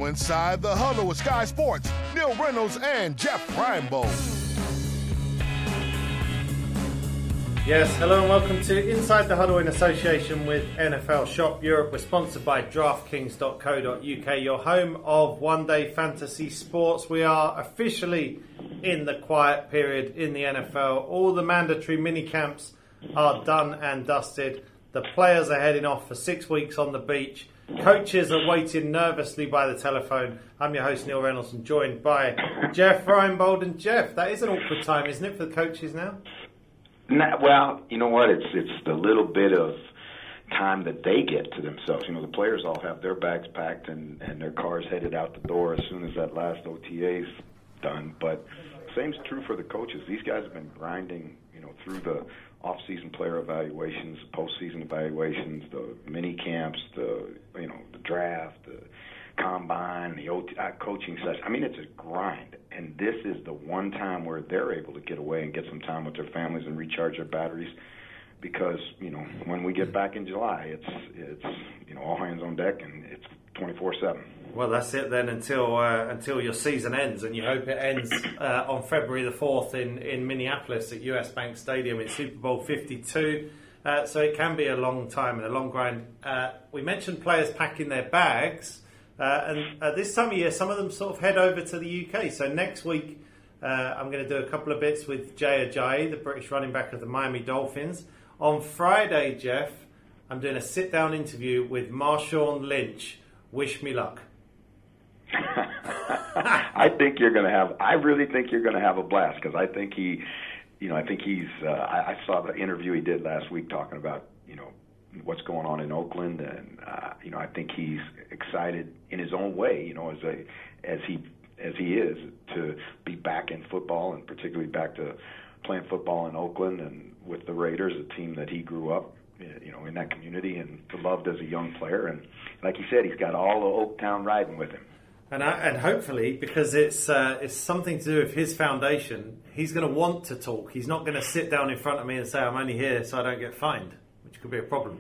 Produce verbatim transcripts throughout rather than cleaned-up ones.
Now inside the huddle with Sky Sports, Neil Reynolds and Jeff Reinebold. Yes, hello and welcome to Inside the Huddle in association with N F L Shop Europe. We're sponsored by DraftKings dot co dot U K, your home of one-day fantasy sports. We are officially in the quiet period in the N F L. All the mandatory mini-camps are done and dusted. The players are heading off for six weeks on the beach. Coaches are waiting nervously by the telephone. I'm your host, Neil Reynolds, and joined by Jeff Reinebold. And Jeff, that is an awkward time, isn't it, for the coaches now? Not, well, you know what? It's it's the little bit of time that they get to themselves. You know, the players all have their bags packed and, and their cars headed out the door as soon as that last O T A's done. But same's true for the coaches. These guys have been grinding, you know, through the off-season player evaluations, post-season evaluations, the mini camps, the you know the draft, the combine, the O T, uh, coaching session. I mean, it's a grind, and this is the one time where they're able to get away and get some time with their families and recharge their batteries. Because you know, when we get back in July, it's it's you know all hands on deck, and it's twenty-four seven. Well, that's it then until uh, until your season ends, and you hope it ends uh, on February the fourth in, in Minneapolis at U S Bank Stadium. It's Super Bowl fifty-two, uh, so it can be a long time and a long grind. Uh, we mentioned players packing their bags, uh, and uh, this time of year, some of them sort of head over to the U K. So next week, uh, I'm going to do a couple of bits with Jay Ajayi, the British running back of the Miami Dolphins. On Friday, Jeff, I'm doing a sit-down interview with Marshawn Lynch. Wish me luck. I think you're going to have. I really think you're going to have a blast because I think he, you know, I think he's. Uh, I, I saw the interview he did last week talking about, you know, what's going on in Oakland, and uh, you know, I think he's excited in his own way, you know, as a as he as he is to be back in football, and particularly back to playing football in Oakland and with the Raiders, a team that he grew up, you know, in that community and loved as a young player. And like you said, he's got all of Oaktown riding with him. And, I, and hopefully, because it's uh, it's something to do with his foundation, he's going to want to talk. He's not going to sit down in front of me and say, I'm only here so I don't get fined, which could be a problem.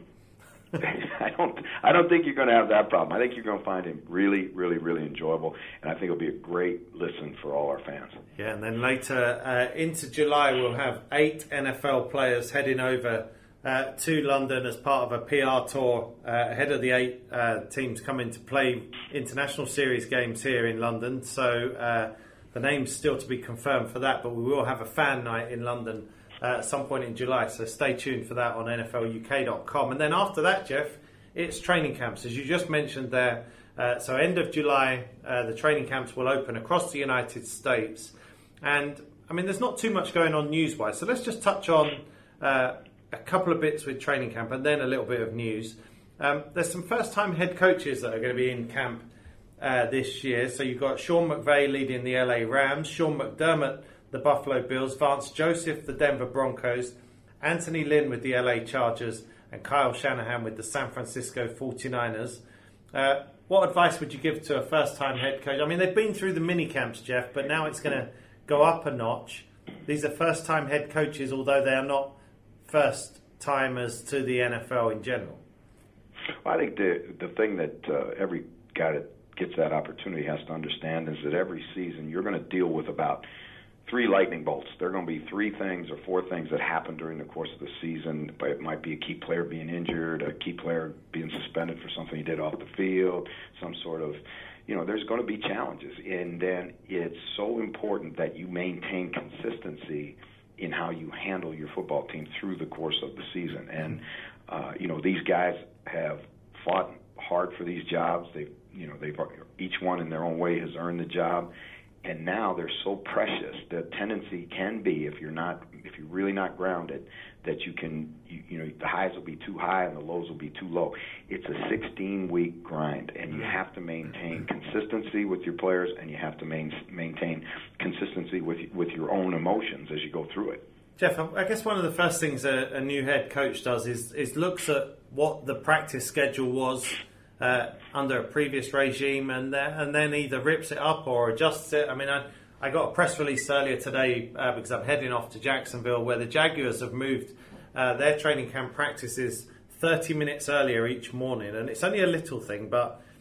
I don't I don't think you're going to have that problem. I think you're going to find him really, really, really enjoyable, and I think it'll be a great listen for all our fans. Yeah, and then later uh, into July, we'll have eight N F L players heading over uh, to London as part of a P R tour uh, ahead of the eight uh, teams coming to play international series games here in London. So uh, the name's still to be confirmed for that, but we will have a fan night in London Uh, at some point in July, so stay tuned for that on N F L U K dot com. And then after that, Jeff, it's training camps, as you just mentioned there. Uh, so end of July, uh, the training camps will open across the United States. And, I mean, there's not too much going on news-wise, so let's just touch on uh, a couple of bits with training camp and then a little bit of news. Um, there's some first-time head coaches that are going to be in camp uh, this year. So you've got Sean McVay leading the L A Rams, Sean McDermott, the Buffalo Bills, Vance Joseph, the Denver Broncos, Anthony Lynn with the L A Chargers, and Kyle Shanahan with the San Francisco forty-niners. Uh, what advice would you give to a first-time head coach? I mean, they've been through the mini-camps, Jeff, but now it's going to go up a notch. These are first-time head coaches, although they are not first-timers to the N F L in general. Well, I think the, the thing that uh, every guy that gets that opportunity has to understand is that every season you're going to deal with about three lightning bolts. There are going to be three things or four things that happen during the course of the season. But it might be a key player being injured, a key player being suspended for something he did off the field, some sort of, you know, there's going to be challenges. And then it's so important that you maintain consistency in how you handle your football team through the course of the season. And, uh, you know, these guys have fought hard for these jobs. They've, you know, they've each one in their own way has earned the job. And now they're so precious. The tendency can be, if you're not, if you're really not grounded, that you can, you, you know, the highs will be too high and the lows will be too low. It's a sixteen-week grind, and you have to maintain consistency with your players, and you have to main, maintain consistency with with your own emotions as you go through it. Jeff, I guess one of the first things a, a new head coach does is is looks at what the practice schedule was Uh, under a previous regime, and then, and then either rips it up or adjusts it. I mean, I, I got a press release earlier today uh, because I'm heading off to Jacksonville, where the Jaguars have moved uh, their training camp practices thirty minutes earlier each morning, and it's only a little thing, but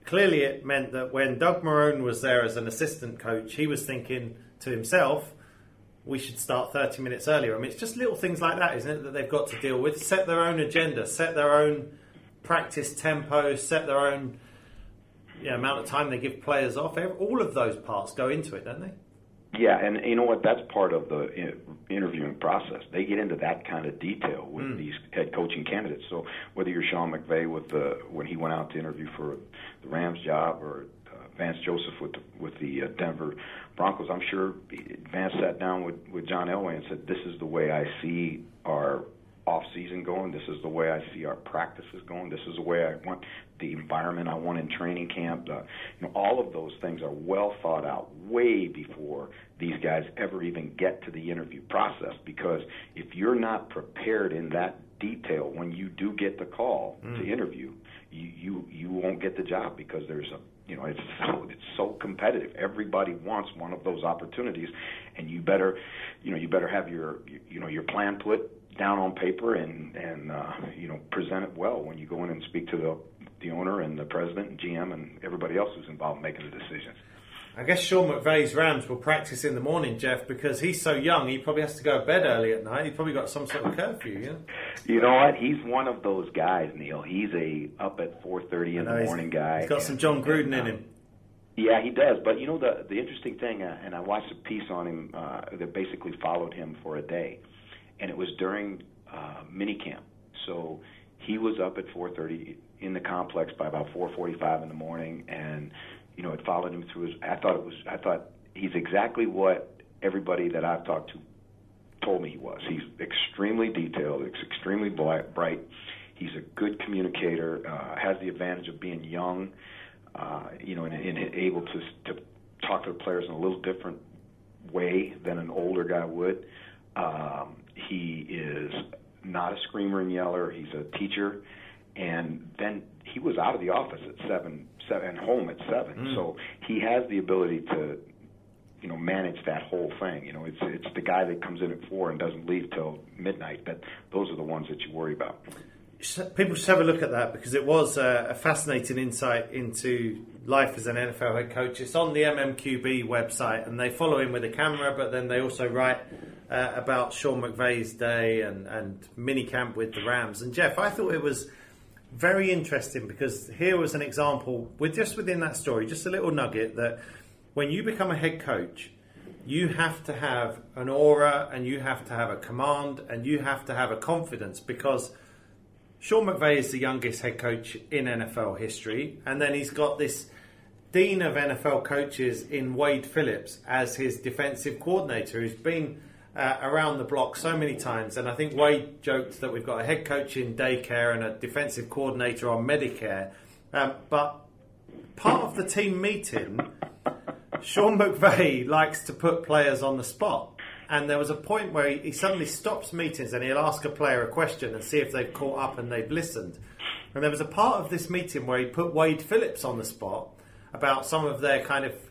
clearly it meant that when Doug Marrone was there as an assistant coach, he was thinking to himself, we should start thirty minutes earlier. I mean, it's just little things like that, isn't it, that they've got to deal with? Set their own agenda, set their own practice tempo, set their own you know, amount of time they give players off. All of those parts go into it, don't they? Yeah, and you know what? That's part of the interviewing process. They get into that kind of detail with mm. these head coaching candidates. So whether you're Sean McVay with the when he went out to interview for the Rams job, or uh, Vance Joseph with the, with the uh, Denver Broncos, I'm sure Vance sat down with, with John Elway and said, "This is the way I see our off season going. This is the way I see our practices going. This is the way I want the environment I want in training camp." Uh, you know, all of those things are well thought out way before these guys ever even get to the interview process. Because if you're not prepared in that detail when you do get the call mm. to interview, you, you you won't get the job, because there's a you know it's so it's so competitive. Everybody wants one of those opportunities, and you better you know you better have your you know your plan put down on paper and and uh, you know present it well when you go in and speak to the the owner and the president and G M and everybody else who's involved in making the decisions. I guess Sean McVay's Rams will practice in the morning, Jeff, because he's so young. He probably has to go to bed early at night. He probably got some sort of curfew. You know, you know what? He's one of those guys, Neil. He's a up at four thirty in the morning guy. He's got some John Gruden in him. Yeah, he does. But you know the the interesting thing, uh, and I watched a piece on him uh, that basically followed him for a day, and it was during uh, minicamp. So he was up at four thirty in the complex by about four forty-five in the morning, and you know it followed him through his. I thought it was. I thought he's exactly what everybody that I've talked to told me he was. He's extremely detailed. He's extremely bright. He's a good communicator. Uh, has the advantage of being young. Uh, you know, and, and able to to talk to the players in a little different way than an older guy would. Um, he is not a screamer and yeller. He's a teacher. And then he was out of the office at seven, seven, and home at seven. Mm. So he has the ability to, you know, manage that whole thing. You know, it's it's the guy that comes in at four and doesn't leave till midnight. That those are the ones that you worry about. People should have a look at that, because it was a, a fascinating insight into life as an N F L head coach. It's on the M M Q B website, and they follow him with a camera, but then they also write uh, about Sean McVay's day and, and minicamp with the Rams. And Jeff, I thought it was very interesting, because here was an example, with just within that story, just a little nugget, that when you become a head coach, you have to have an aura, and you have to have a command, and you have to have a confidence, because Sean McVay is the youngest head coach in N F L history, and then he's got this dean of N F L coaches in Wade Phillips as his defensive coordinator, who's been uh, around the block so many times. And I think Wade joked that we've got a head coach in daycare and a defensive coordinator on Medicare. Um, but part of the team meeting, Sean McVay likes to put players on the spot. And there was a point where he, he suddenly stops meetings and he'll ask a player a question and see if they've caught up and they've listened. And there was a part of this meeting where he put Wade Phillips on the spot about some of their kind of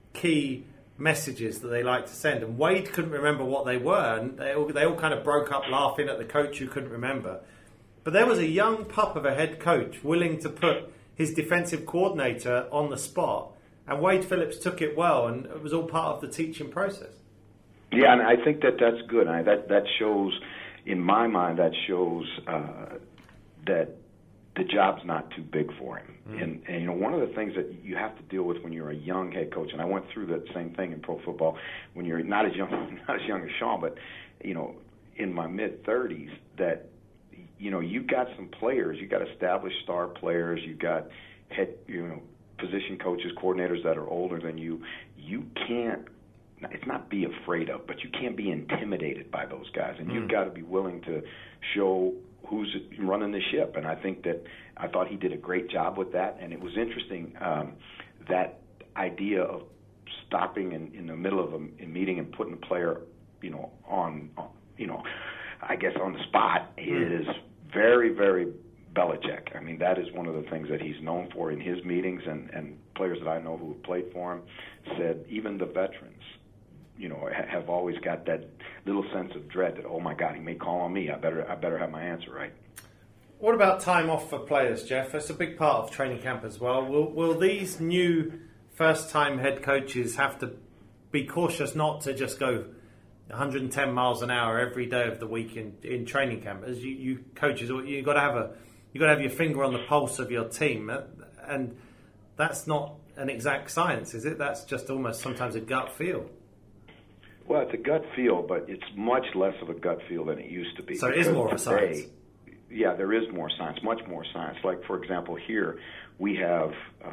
key messages that they like to send. And Wade couldn't remember what they were, and they all, they all kind of broke up laughing at the coach who couldn't remember. But there was a young pup of a head coach willing to put his defensive coordinator on the spot, and Wade Phillips took it well, and it was all part of the teaching process. Yeah, and I think that that's good. I, that that shows, in my mind, that shows uh, that the job's not too big for him. Mm. And, and, you know, one of the things that you have to deal with when you're a young head coach, and I went through that same thing in pro football, when you're not as young, not as young as Sean, but, you know, in my mid-thirties, that, you know, you've got some players, you've got established star players, you've got head, you know, position coaches, coordinators that are older than you. You can't, it's not be afraid of, but you can't be intimidated by those guys. And mm. you've got to be willing to show who's running the ship. And I think that I thought he did a great job with that. And it was interesting, um, that idea of stopping in, in the middle of a, a meeting and putting a player, you know, on, on, you know, I guess on the spot mm. is very, very Belichick. I mean, that is one of the things that he's known for in his meetings, and, and players that I know who have played for him said even the veterans, you know, have always got that little sense of dread that, oh my God, he may call on me. I better, I better have my answer right. What about time off for players, Jeff? That's a big part of training camp as well. Will will these new first-time head coaches have to be cautious not to just go one hundred ten miles an hour every day of the week in, in training camp? As you, you coaches, you've got to have a you've got to have your finger on the pulse of your team, and that's not an exact science, is it? That's just almost sometimes a gut feel. Well, it's a gut feel, but it's much less of a gut feel than it used to be. So it is more of a science. Yeah, there is more science, much more science. Like, for example, here we have uh,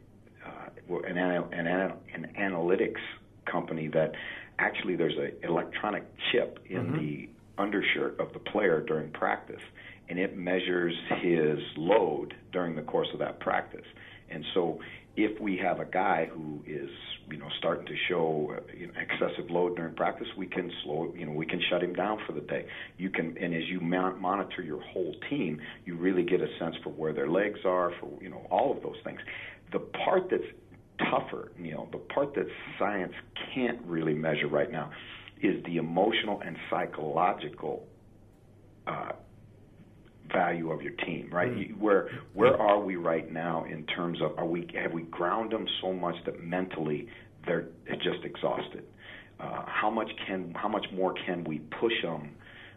uh, an, an, an analytics company that actually there's an electronic chip in mm-hmm. the undershirt of the player during practice, and it measures his load during the course of that practice. And so if we have a guy who is, you know, starting to show uh, you know, excessive load during practice, we can slow, you know, we can shut him down for the day. You can, and as you mon- monitor your whole team, you really get a sense for where their legs are, for, you know, all of those things. The part that's tougher, you know, the part that science can't really measure right now is the emotional and psychological uh, value of your team, right? Mm. Where where are we right now in terms of, are we have we ground them so much that mentally they're just exhausted? Uh, how much can how much more can we push them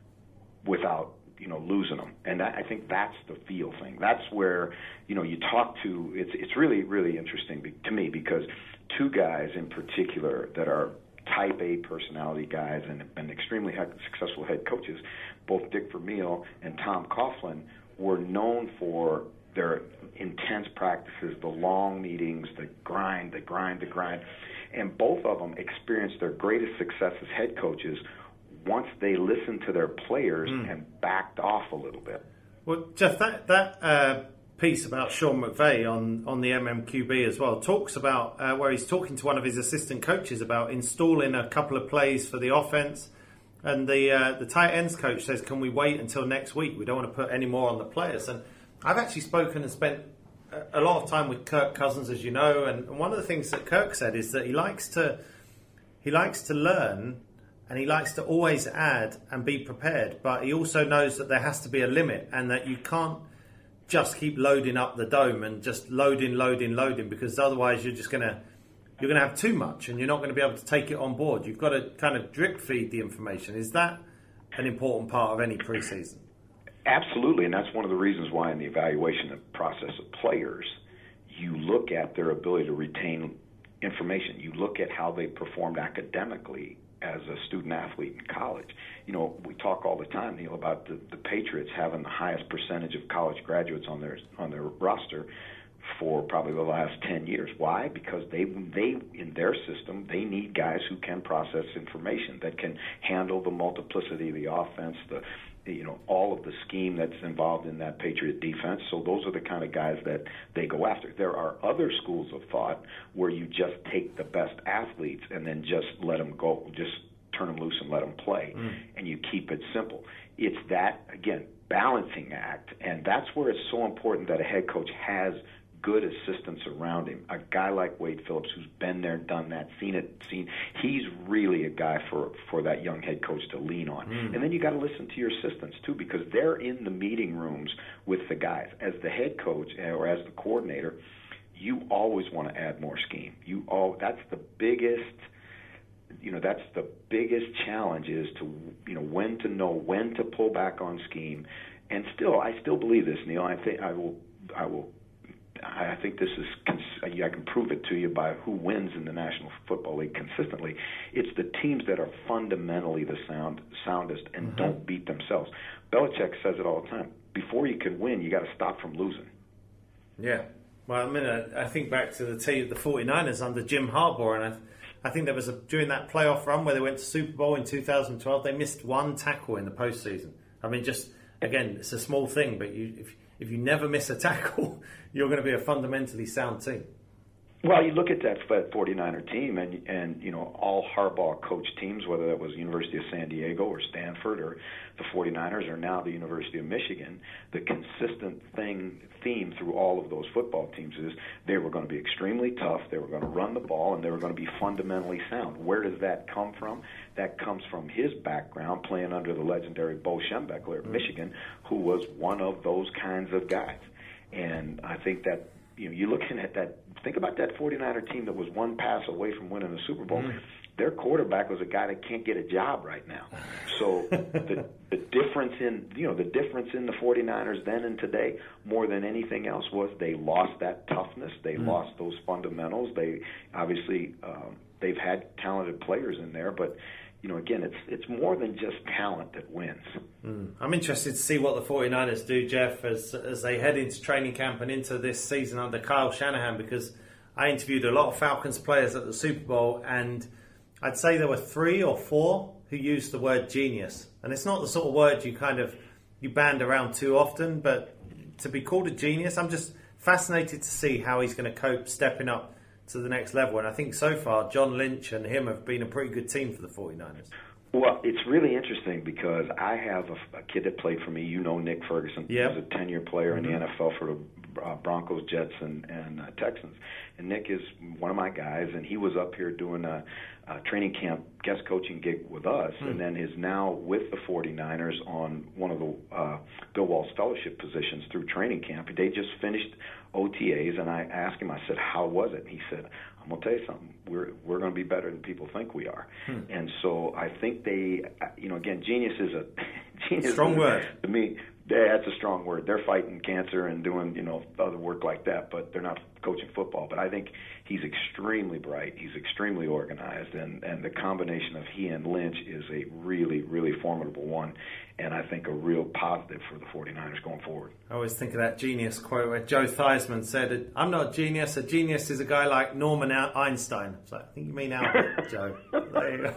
without, you know, losing them? And that, I think that's the feel thing. That's where, you know, you talk to, it's it's really, really interesting be, to me, because two guys in particular that are type A personality guys and have been extremely successful head coaches, both Dick Vermeil and Tom Coughlin, were known for their intense practices, the long meetings, the grind, the grind, the grind. And both of them experienced their greatest success as head coaches once they listened to their players mm. and backed off a little bit. Well, Jeff, that, that uh, piece about Sean McVay on, on the M M Q B as well talks about uh, where he's talking to one of his assistant coaches about installing a couple of plays for the offense. And the uh, the tight ends coach says, can we wait until next week? We don't want to put any more on the players. And I've actually spoken and spent a lot of time with Kirk Cousins, as you know. And one of the things that Kirk said is that he likes to he likes to learn, and he likes to always add and be prepared. But he also knows that there has to be a limit, and that you can't just keep loading up the dome and just loading, loading, loading, because otherwise you're just going to You're going to have too much, and you're not going to be able to take it on board. You've got to kind of drip feed the information. Is that an important part of any preseason? Absolutely, and that's one of the reasons why in the evaluation process of players, you look at their ability to retain information. You look at how they performed academically as a student athlete in college. You know, we talk all the time, Neil, about the, the Patriots having the highest percentage of college graduates on their on their roster for probably the last ten years. Why? Because they they in their system, they need guys who can process information, that can handle the multiplicity of the offense, the you know all of the scheme that's involved in that Patriot defense. So those are the kind of guys that they go after. There are other schools of thought where you just take the best athletes and then just let them go, just turn them loose and let them play, mm. and you keep it simple. It's that, again, balancing act, and that's where it's so important that a head coach has good assistants around him. A guy like Wade Phillips, who's been there, done that, seen it, seen. He's really a guy for for that young head coach to lean on. Mm. And then you got to listen to your assistants too, because they're in the meeting rooms with the guys. As the head coach or as the coordinator, you always want to add more scheme. You all that's the biggest. You know, that's the biggest challenge, is to, you know, when to know when to pull back on scheme. And still, I still believe this, Neil. I think I will. I will. I think this is, I can prove it to you by who wins in the National Football League consistently. It's the teams that are fundamentally the sound, soundest and mm-hmm. don't beat themselves. Belichick says it all the time. Before you can win, you got to stop from losing. Yeah. Well, I mean, I, I think back to the team, the 49ers under Jim Harbaugh, and I, I think there was a, during that playoff run where they went to Super Bowl in two thousand twelve, they missed one tackle in the postseason. I mean, just, again, it's a small thing, but you if If you never miss a tackle, you're going to be a fundamentally sound team. Well, you look at that forty-niner team, and and you know all Harbaugh coached teams, whether that was University of San Diego or Stanford or the forty-niners or now the University of Michigan. The consistent thing theme through all of those football teams is they were going to be extremely tough, they were going to run the ball, and they were going to be fundamentally sound. Where does that come from? That comes from his background playing under the legendary Bo Schembechler at Michigan, who was one of those kinds of guys. And I think that you know you're looking at that. Think about that forty-niner team that was one pass away from winning the Super Bowl. Mm. Their quarterback was a guy that can't get a job right now. So the the difference in you know the difference in the forty-niners then and today, more than anything else, was they lost that toughness. They mm. lost those fundamentals. They obviously um, they've had talented players in there, but you know, again, it's it's more than just talent that wins. Mm. I'm interested to see what the forty-niners do, Jeff, as as they head into training camp and into this season under Kyle Shanahan, because I interviewed a lot of Falcons players at the Super Bowl, and I'd say there were three or four who used the word genius. And it's not the sort of word you kind of you band around too often, but to be called a genius, I'm just fascinated to see how he's going to cope stepping up to the next level. And I think so far John Lynch and him have been a pretty good team for the forty-niners. Well, it's really interesting because I have a, a kid that played for me. You know Nick Ferguson. Yep. He was a ten-year player mm-hmm. in the N F L for the uh, Broncos, Jets, and, and uh, Texans. And Nick is one of my guys, and he was up here doing a, a training camp guest coaching gig with us, mm. and then is now with the forty-niners on one of the uh, Bill Walsh fellowship positions through training camp. They just finished O T As, and I asked him, I said, how was it? And he said, I'm going to tell you something. We're we're going to be better than people think we are. Hmm. And so I think they, you know, again, genius is a genius strong is, word to me. Yeah, that's a strong word. They're fighting cancer and doing, you know, other work like that, but they're not coaching football. But I think he's extremely bright. He's extremely organized, and, and the combination of he and Lynch is a really, really formidable one, and I think a real positive for the forty-niners going forward. I always think of that genius quote where Joe Theismann said, I'm not a genius. A genius is a guy like Norman Einstein. So I think you mean Albert, Joe. There you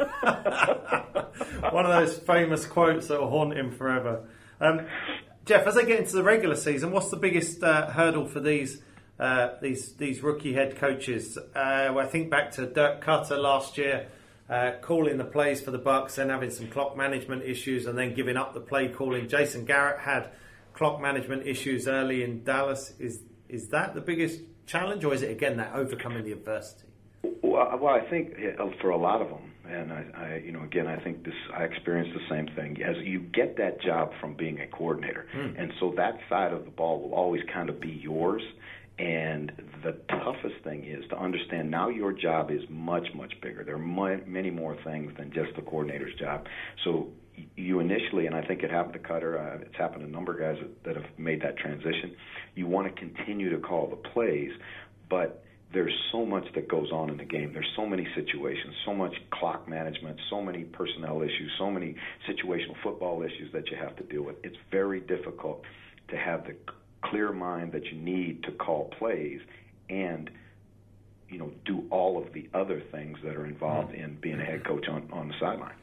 go. One of those famous quotes that will haunt him forever. Um, Jeff, as they get into the regular season, what's the biggest uh, hurdle for these uh, these these rookie head coaches? Uh, well, I think back to Dirk Cutter last year, uh, calling the plays for the Bucs, then having some clock management issues, and then giving up the play calling. Jason Garrett had clock management issues early in Dallas. Is is that the biggest challenge, or is it again that overcoming the adversity? Well, well, I think for a lot of them, and I, I, you know, again, I think this. I experienced the same thing. As you get that job from being a coordinator, mm. and so that side of the ball will always kind of be yours. And the toughest thing is to understand now your job is much, much bigger. There are mu- many more things than just the coordinator's job. So you initially, and I think it happened to Cutter, uh, it's happened to a number of guys that, that have made that transition. You want to continue to call the plays, but there's so much that goes on in the game. There's so many situations, so much clock management, so many personnel issues, so many situational football issues that you have to deal with. It's very difficult to have the clear mind that you need to call plays and, you know, do all of the other things that are involved in being a head coach on, on the sideline.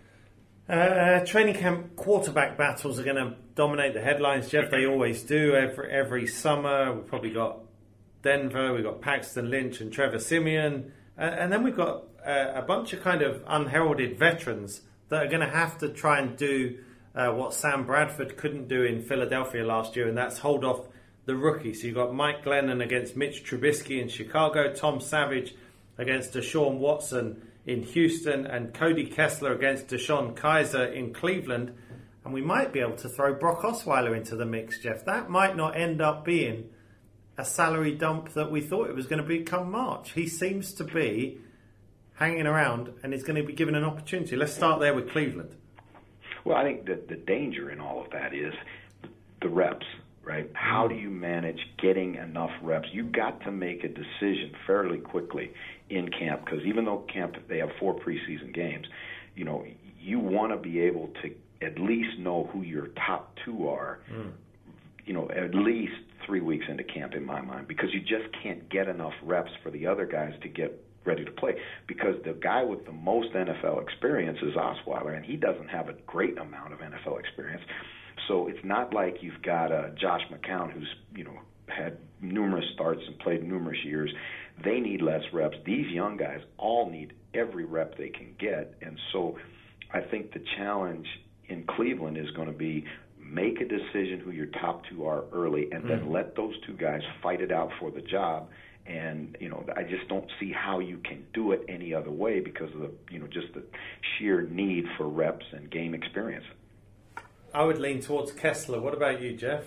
Uh, training camp quarterback battles are going to dominate the headlines, Jeff. They always do every every summer. We've probably got Denver, we've got Paxton Lynch and Trevor Siemian, uh, and then we've got uh, a bunch of kind of unheralded veterans that are going to have to try and do uh, what Sam Bradford couldn't do in Philadelphia last year, and that's hold off the rookie. So you've got Mike Glennon against Mitch Trubisky in Chicago, Tom Savage against Deshaun Watson in Houston, and Cody Kessler against Deshaun Kaiser in Cleveland. And we might be able to throw Brock Osweiler into the mix, Jeff. That might not end up being a salary dump that we thought it was going to be come March. He seems to be hanging around and is going to be given an opportunity. Let's start there with Cleveland. Well, I think that the danger in all of that is the reps, right? How do you manage getting enough reps? You got to make a decision fairly quickly in camp, because even though camp, they have four preseason games, you know, you want to be able to at least know who your top two are, mm. you know, at least three weeks into camp in my mind, because you just can't get enough reps for the other guys to get ready to play, because the guy with the most N F L experience is Osweiler, and he doesn't have a great amount of N F L experience. So it's not like you've got uh, Josh McCown, who's, you know, had numerous starts and played numerous years. they need less reps. These young guys all need every rep they can get. And so I think the challenge in Cleveland is going to be make a decision who your top two are early, and then mm. let those two guys fight it out for the job. And, you know, I just don't see how you can do it any other way because of the, you know, just the sheer need for reps and game experience. I would lean towards Kessler. What about you, Jeff?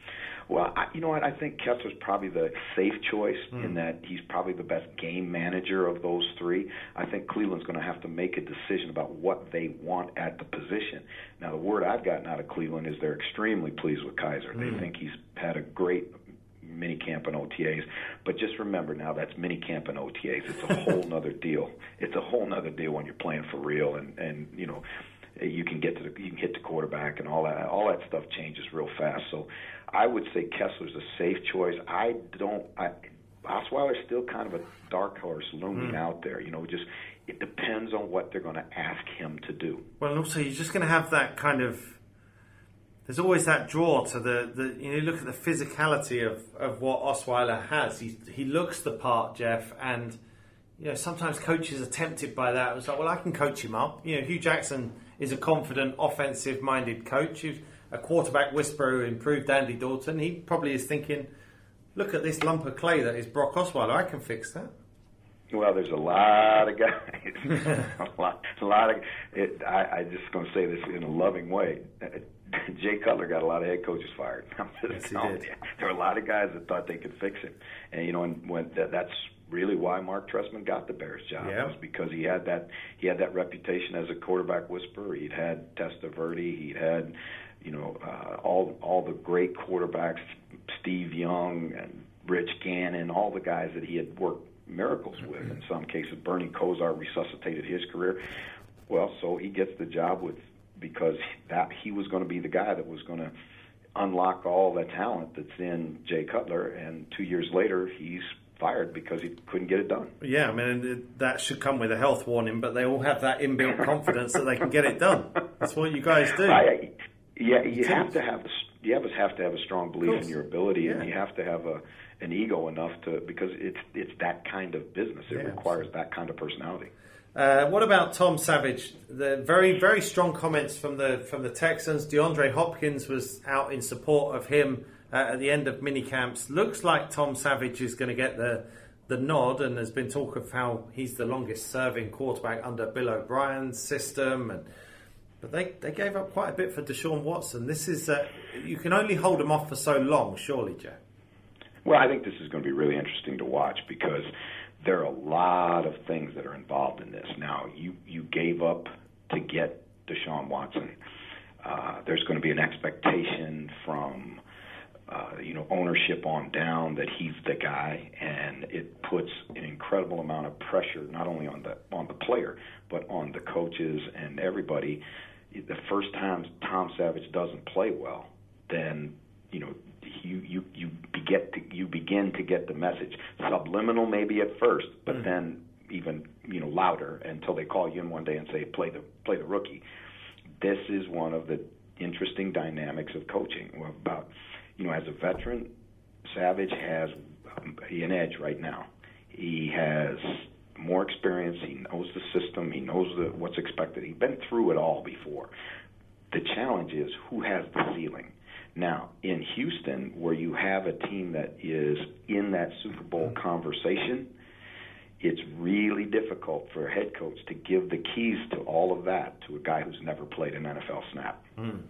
Well, I, you know what? I think Kessler's probably the safe choice mm. in that he's probably the best game manager of those three. I think Cleveland's going to have to make a decision about what they want at the position. Now, the word I've gotten out of Cleveland is they're extremely pleased with Kizer. Mm. They think he's had a great mini camp and O T As. But just remember now, that's mini camp and O T As. It's a whole nother deal. It's a whole nother deal when you're playing for real, and, and you know, you can get to the, you can hit the quarterback, and all that all that stuff changes real fast. So I would say Kessler's a safe choice. I don't. I, Osweiler's still kind of a dark horse looming mm. out there. You know, just it depends on what they're going to ask him to do. Well, and also you're just going to have that kind of. There's always that draw to the, the you know, you look at the physicality of, of what Osweiler has. He he looks the part, Jeff, and you know sometimes coaches are tempted by that. It's like, well, I can coach him up. You know, Hugh Jackson is a confident, offensive-minded coach. He's a quarterback whisperer who improved Andy Dalton. He probably is thinking, look at this lump of clay that is Brock Osweiler. I can fix that. Well, there's a lot of guys. a lot, a lot of. It, I, I just going to say this in a loving way. Jay Cutler got a lot of head coaches fired. I'm just yes, telling you. There were a lot of guys that thought they could fix it, and you know, and when that, that's really why Mark Trestman got the Bears job. Yeah. Was because he had that he had that reputation as a quarterback whisperer. He'd had Testaverde. He'd had, you know, uh, all all the great quarterbacks, Steve Young and Rich Gannon, all the guys that he had worked miracles with. In some cases, Bernie Kosar resuscitated his career. Well, so he gets the job with because that he was going to be the guy that was going to unlock all the talent that's in Jay Cutler, and two years later he's fired because he couldn't get it done. Yeah, I mean, that should come with a health warning, but they all have that inbuilt confidence that they can get it done. That's what you guys do. I, yeah, you have to have you have, have to have a strong belief in your ability, yeah. and you have to have a an ego enough to because it's it's that kind of business. It yeah, requires absolutely. that kind of personality. Uh, what about Tom Savage? The very, very strong comments from the from the Texans. DeAndre Hopkins was out in support of him uh, at the end of mini camps. Looks like Tom Savage is going to get the the nod, and there's been talk of how he's the longest serving quarterback under Bill O'Brien's system. And but they, they gave up quite a bit for Deshaun Watson. This is uh, you can only hold him off for so long, surely, Jeff. Well, I think this is going to be really interesting to watch because there are a lot of things that are involved in this. Now, you, you gave up to get Deshaun Watson. Uh, there's going to be an expectation from, uh, you know, ownership on down that he's the guy, and it puts an incredible amount of pressure not only on the on the player but on the coaches and everybody. The first time Tom Savage doesn't play well, then you know. You you you get to, you begin to get the message subliminal maybe at first, but mm. then even you know louder until they call you in one day and say play the play the rookie. This is one of the interesting dynamics of coaching. About you know as a veteran, Savage has an edge right now. He has more experience. He knows the system. He knows the, what's expected. He's been through it all before. The challenge is who has the ceiling. Now, in Houston, where you have a team that is in that Super Bowl conversation, it's really difficult for a head coach to give the keys to all of that to a guy who's never played an N F L snap. Mm.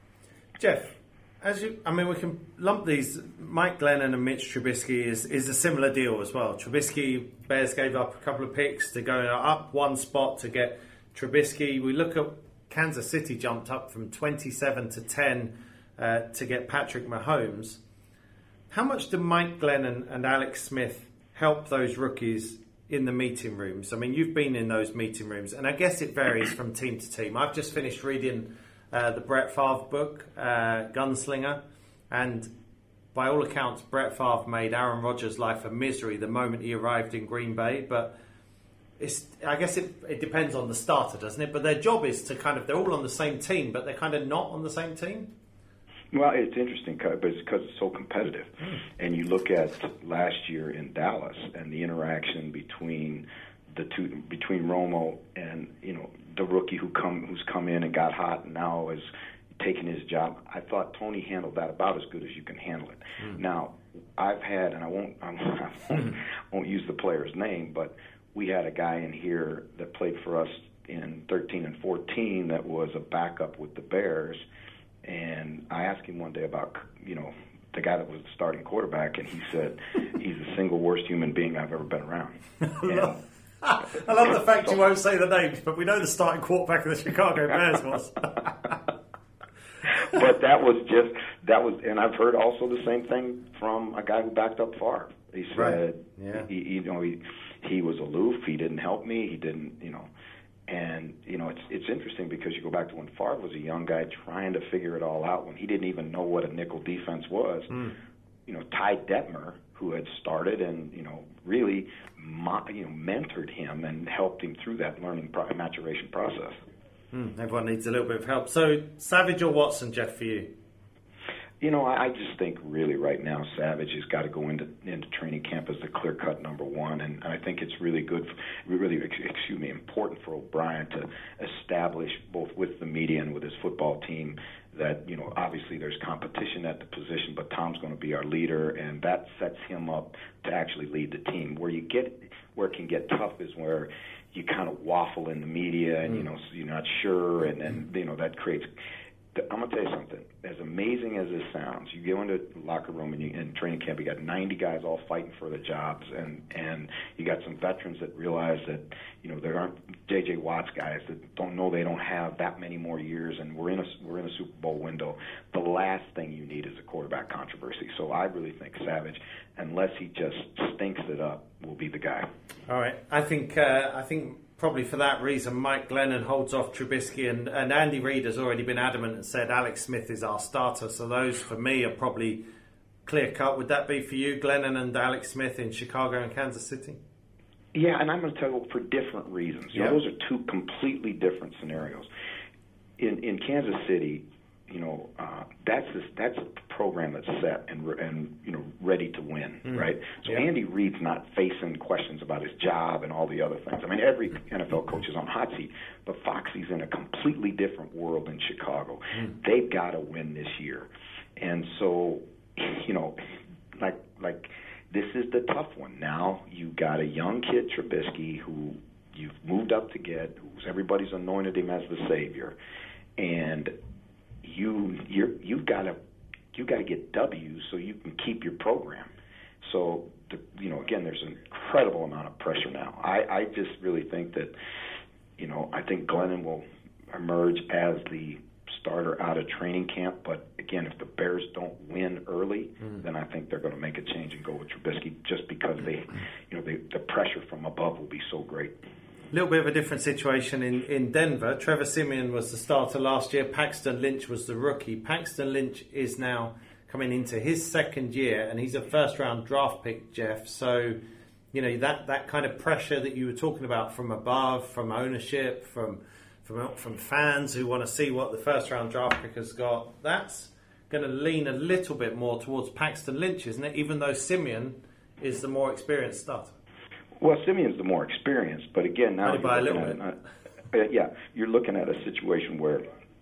Jeff, as you, I mean, we can lump these. Mike Glennon and Mitch Trubisky is, is a similar deal as well. Trubisky, Bears gave up a couple of picks to go up one spot to get Trubisky. We look at Kansas City jumped up from twenty-seven to ten. Uh, to get Patrick Mahomes. How much do Mike Glennon and Alex Smith help those rookies in the meeting rooms? I mean, you've been in those meeting rooms, and I guess it varies from team to team. I've just finished reading uh, the Brett Favre book, uh, Gunslinger, and by all accounts, Brett Favre made Aaron Rodgers' life a misery the moment he arrived in Green Bay, but it's, I guess it, it depends on the starter, doesn't it? But their job is to kind of, they're all on the same team, but they're kind of not on the same team. Well, it's interesting, but it's because it's so competitive. Mm. And you look at last year in Dallas and the interaction between the two, between Romo and you know the rookie who come who's come in and got hot and now is taking his job. I thought Tony handled that about as good as you can handle it. Mm. Now, I've had, and I won't, I won't, won't use the player's name, but we had a guy in here that played for us in thirteen and fourteen that was a backup with the Bears. And I asked him one day about, you know, the guy that was the starting quarterback, and he said he's the single worst human being I've ever been around. And, I love the fact so, you won't say the names, but we know the starting quarterback of the Chicago Bears was. But that was just, that was, and I've heard also the same thing from a guy who backed up Favre. He said, right. yeah. he, you know, he, he was aloof, he didn't help me, he didn't, you know. And, you know, it's it's interesting because you go back to when Favre was a young guy trying to figure it all out when he didn't even know what a nickel defense was. Mm. You know, Ty Detmer, who had started and, you know, really, mo- you know, mentored him and helped him through that learning pro- maturation process. Mm, everyone needs a little bit of help. So, Savage or Watson, Jeff, for you? You know, I just think really right now Savage has got to go into into training camp as the clear-cut number one, and I think it's really good, for, really, excuse me, important for O'Brien to establish both with the media and with his football team that, you know, obviously there's competition at the position, but Tom's going to be our leader, and that sets him up to actually lead the team. Where you get, where it can get tough is where you kind of waffle in the media, and, you know, so you're not sure, and then, you know, that creates... I'm going to tell you something. As amazing as this sounds, you go into the locker room and you, in training camp, you got ninety guys all fighting for the jobs, and, and you got some veterans that realize that, you know, there aren't J J Watt's guys that don't know they don't have that many more years, and we're in a, we're in a Super Bowl window. The last thing you need is a quarterback controversy. So I really think Savage, unless he just stinks it up, will be the guy. All right. I think uh, I think... Probably for that reason, Mike Glennon holds off Trubisky, and, and Andy Reid has already been adamant and said Alex Smith is our starter. So those, for me, are probably clear-cut. Would that be for you, Glennon and Alex Smith in Chicago and Kansas City? Yeah, and I'm going to tell you for different reasons. You yeah. know, those are two completely different scenarios. In in Kansas City, you know, uh, that's this, that's a program that's set and and you know ready to win, mm. right? So yeah. Andy Reid's not facing questions about his job and all the other things. I mean, every N F L coach is on hot seat, but Foxy's in a completely different world in Chicago. Mm. They've got to win this year, and so you know, like like this is the tough one. Now you got a young kid, Trubisky, who you've moved up to get, who's everybody's anointed him as the savior, and you you're, you've got to you got to get W's so you can keep your program. So the, you know, again, there's an incredible amount of pressure now. I, I just really think that you know I think Glennon will emerge as the starter out of training camp. But again, if the Bears don't win early, mm. then I think they're going to make a change and go with Trubisky just because they you know they, the pressure from above will be so great. A little bit of a different situation in, in Denver. Trevor Siemian was the starter last year. Paxton Lynch was the rookie. Paxton Lynch is now coming into his second year, and he's a first-round draft pick, Jeff. So, you know, that, that kind of pressure that you were talking about from above, from ownership, from from from fans who want to see what the first-round draft pick has got, that's going to lean a little bit more towards Paxton Lynch, isn't it? Even though Siemian is the more experienced starter. Well, Simeon's the more experienced, but again, now by a you're little looking bit. At, uh, yeah, you're looking at a situation where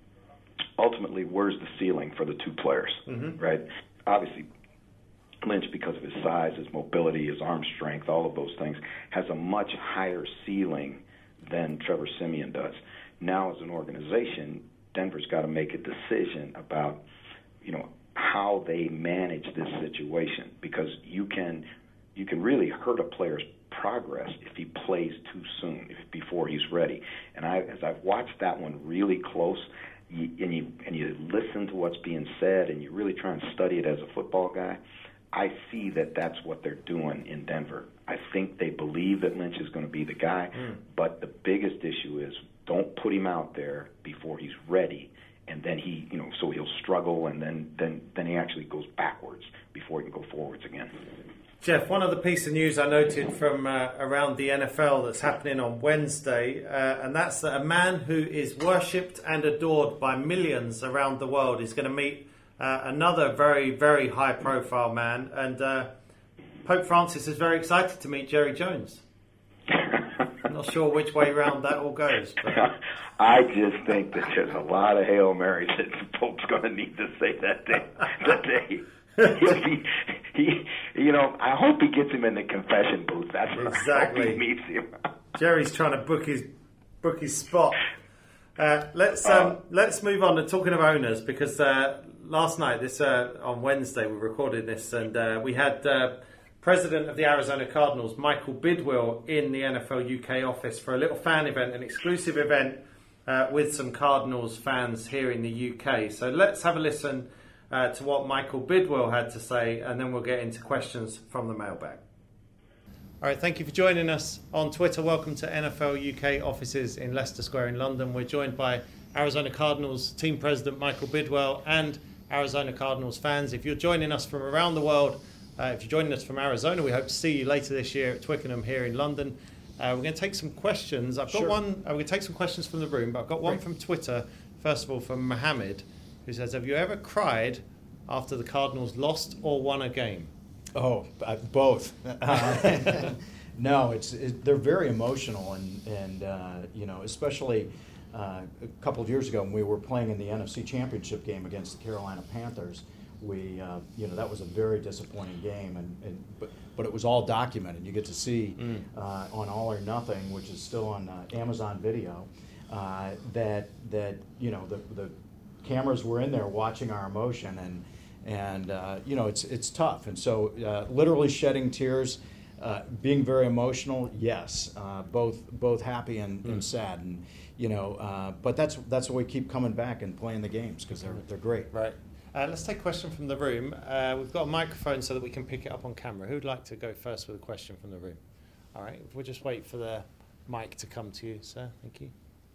ultimately, where's the ceiling for the two players, mm-hmm. right? Obviously, Lynch, because of his size, his mobility, his arm strength, all of those things, has a much higher ceiling than Trevor Siemian does. Now, as an organization, Denver's got to make a decision about, you know, how they manage this situation, because you can you can really hurt a player's progress if he plays too soon, if, before he's ready. And I, as I've watched that one really close, you, and you and you listen to what's being said, and you really try and study it as a football guy, I see that that's what they're doing in Denver. I think they believe that Lynch is going to be the guy, mm. but the biggest issue is don't put him out there before he's ready, and then he, you know, so he'll struggle, and then then then he actually goes backwards before he can go forwards again. Jeff, one other piece of news I noted from uh, around the N F L that's happening on Wednesday, uh, and that's that a man who is worshipped and adored by millions around the world is going to meet uh, another very, very high-profile man. And uh, Pope Francis is very excited to meet Jerry Jones. I'm not sure which way round that all goes. But I just think that there's a lot of Hail Marys that the Pope's going to need to say that day. That day. He'll be, he, you know, I hope he gets him in the confession booth. That's what exactly. I hope he meets him. Jerry's trying to book his book his spot. Uh, let's um, uh, let's move on to talking of owners, because uh, last night, this uh, on Wednesday, we recorded this, and uh, we had uh, President of the Arizona Cardinals, Michael Bidwill, in the N F L U K office for a little fan event, an exclusive event uh, with some Cardinals fans here in the U K. So let's have a listen uh, to what Michael Bidwill had to say, and then we'll get into questions from the mailbag. All right, thank you for joining us on Twitter. Welcome to N F L U K offices in Leicester Square in London. We're joined by Arizona Cardinals team president Michael Bidwill and Arizona Cardinals fans. If you're joining us from around the world, uh, if you're joining us from Arizona, we hope to see you later this year at Twickenham here in London. Uh, we're going to take some questions. I've got Sure. one. Uh, we're going to take some questions from the room, but I've got one Great. from Twitter. First of all, from Mohammed, who says, "Have you ever cried after the Cardinals lost or won a game?" Oh, uh, both. Uh, no, it's it, they're very emotional, and and uh, you know, especially uh, a couple of years ago when we were playing in the N F C Championship game against the Carolina Panthers. We, uh, you know, that was a very disappointing game, and, and but but it was all documented. You get to see mm. uh, on All or Nothing, which is still on uh, Amazon Video, uh, that that you know the the cameras were in there watching our emotion, and. And uh, you know, it's it's tough, and so uh, literally shedding tears, uh, being very emotional. Yes, uh, both both happy and, mm. and sad, and you know, uh, but that's that's why we keep coming back and playing the games, because they're they're great. Right. Uh, let's take a question from the room. Uh, we've got a microphone so that we can pick it up on camera. Who'd like to go first with a question from the room? All right. We'll just wait for the mic to come to you, sir. Thank you.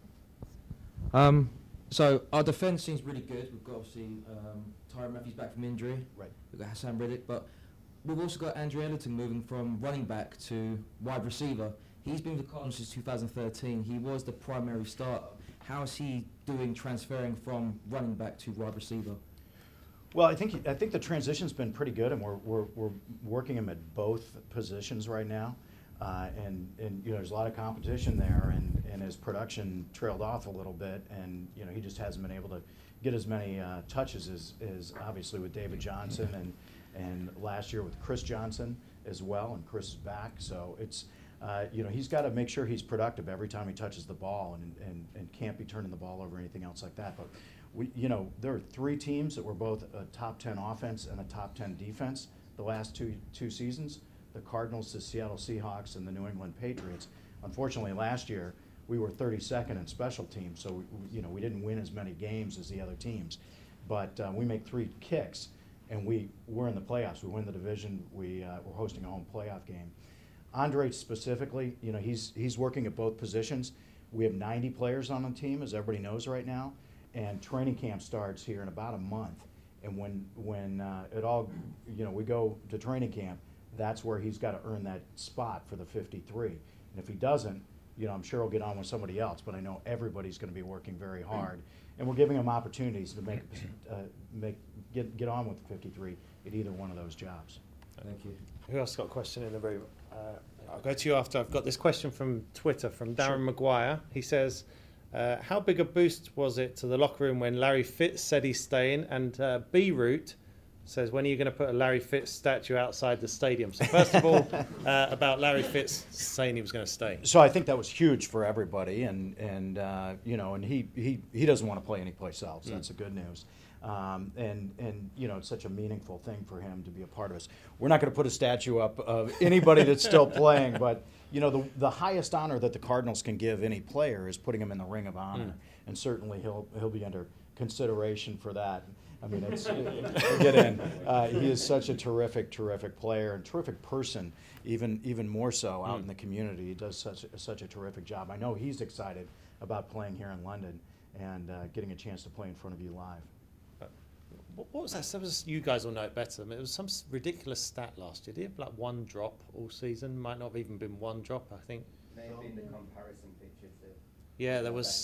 Um. So our defence seems really good. We've got obviously um, Tyrann Mathieu back from injury. Right. We've got Hassan Riddick, but we've also got Andre Ellington moving from running back to wide receiver. He's been with the Cardinals since two thousand thirteen. He was the primary starter. How is he doing transferring from running back to wide receiver? Well, I think I think the transition's been pretty good, and we're we're, we're working him at both positions right now. Uh, and, and you know, there's a lot of competition there, and, and his production trailed off a little bit, and you know, he just hasn't been able to get as many uh, touches as, as obviously with David Johnson, and and last year with Chris Johnson as well, and Chris is back, so it's uh, you know, he's got to make sure he's productive every time he touches the ball, and, and and can't be turning the ball over or anything else like that. But we, you know, there are three teams that were both a top ten offense and a top ten defense the last two two seasons. The Cardinals, the Seattle Seahawks, and the New England Patriots. Unfortunately, last year we were thirty-second in special teams, so we, you know, we didn't win as many games as the other teams. But uh, we make three kicks, and we we're in the playoffs. We win the division. We uh, we're hosting a home playoff game. Andre specifically, you know, he's he's working at both positions. We have ninety players on the team, as everybody knows right now, and training camp starts here in about a month. And when when uh, it all, you know, we go to training camp, that's where he's got to earn that spot for the fifty-three. And if he doesn't, you know, I'm sure he'll get on with somebody else, but I know everybody's going to be working very hard. And we're giving him opportunities to make, uh, make get, get on with the fifty-three at either one of those jobs. Thank you. Who else got a question in the room? Uh, I'll go to you after. I've got this question from Twitter from Darren sure. McGuire. He says, uh, how big a boost was it to the locker room when Larry Fitz said he's staying? And uh, B-Root says, when are you going to put a Larry Fitz statue outside the stadium? So first of all, uh, about Larry Fitz saying he was going to stay. So I think that was huge for everybody, and and uh, you know, and he, he he doesn't want to play anyplace else. Mm. That's the good news. Um, and and you know, it's such a meaningful thing for him to be a part of us. We're not going to put a statue up of anybody that's still playing, but you know, the the highest honor that the Cardinals can give any player is putting him in the Ring of Honor, mm. and certainly he'll he'll be under consideration for that. I mean, it's, it, get in. Uh, he is such a terrific, terrific player and terrific person, even even more so out mm. in the community. He does such such a terrific job. I know he's excited about playing here in London and uh, getting a chance to play in front of you live. Uh, what was that? That was, you guys will know it better. I mean, it was some ridiculous stat last year. Did he have like one drop all season? Might not have even been one drop, I think. May have been the comparison picture to. Yeah, there was.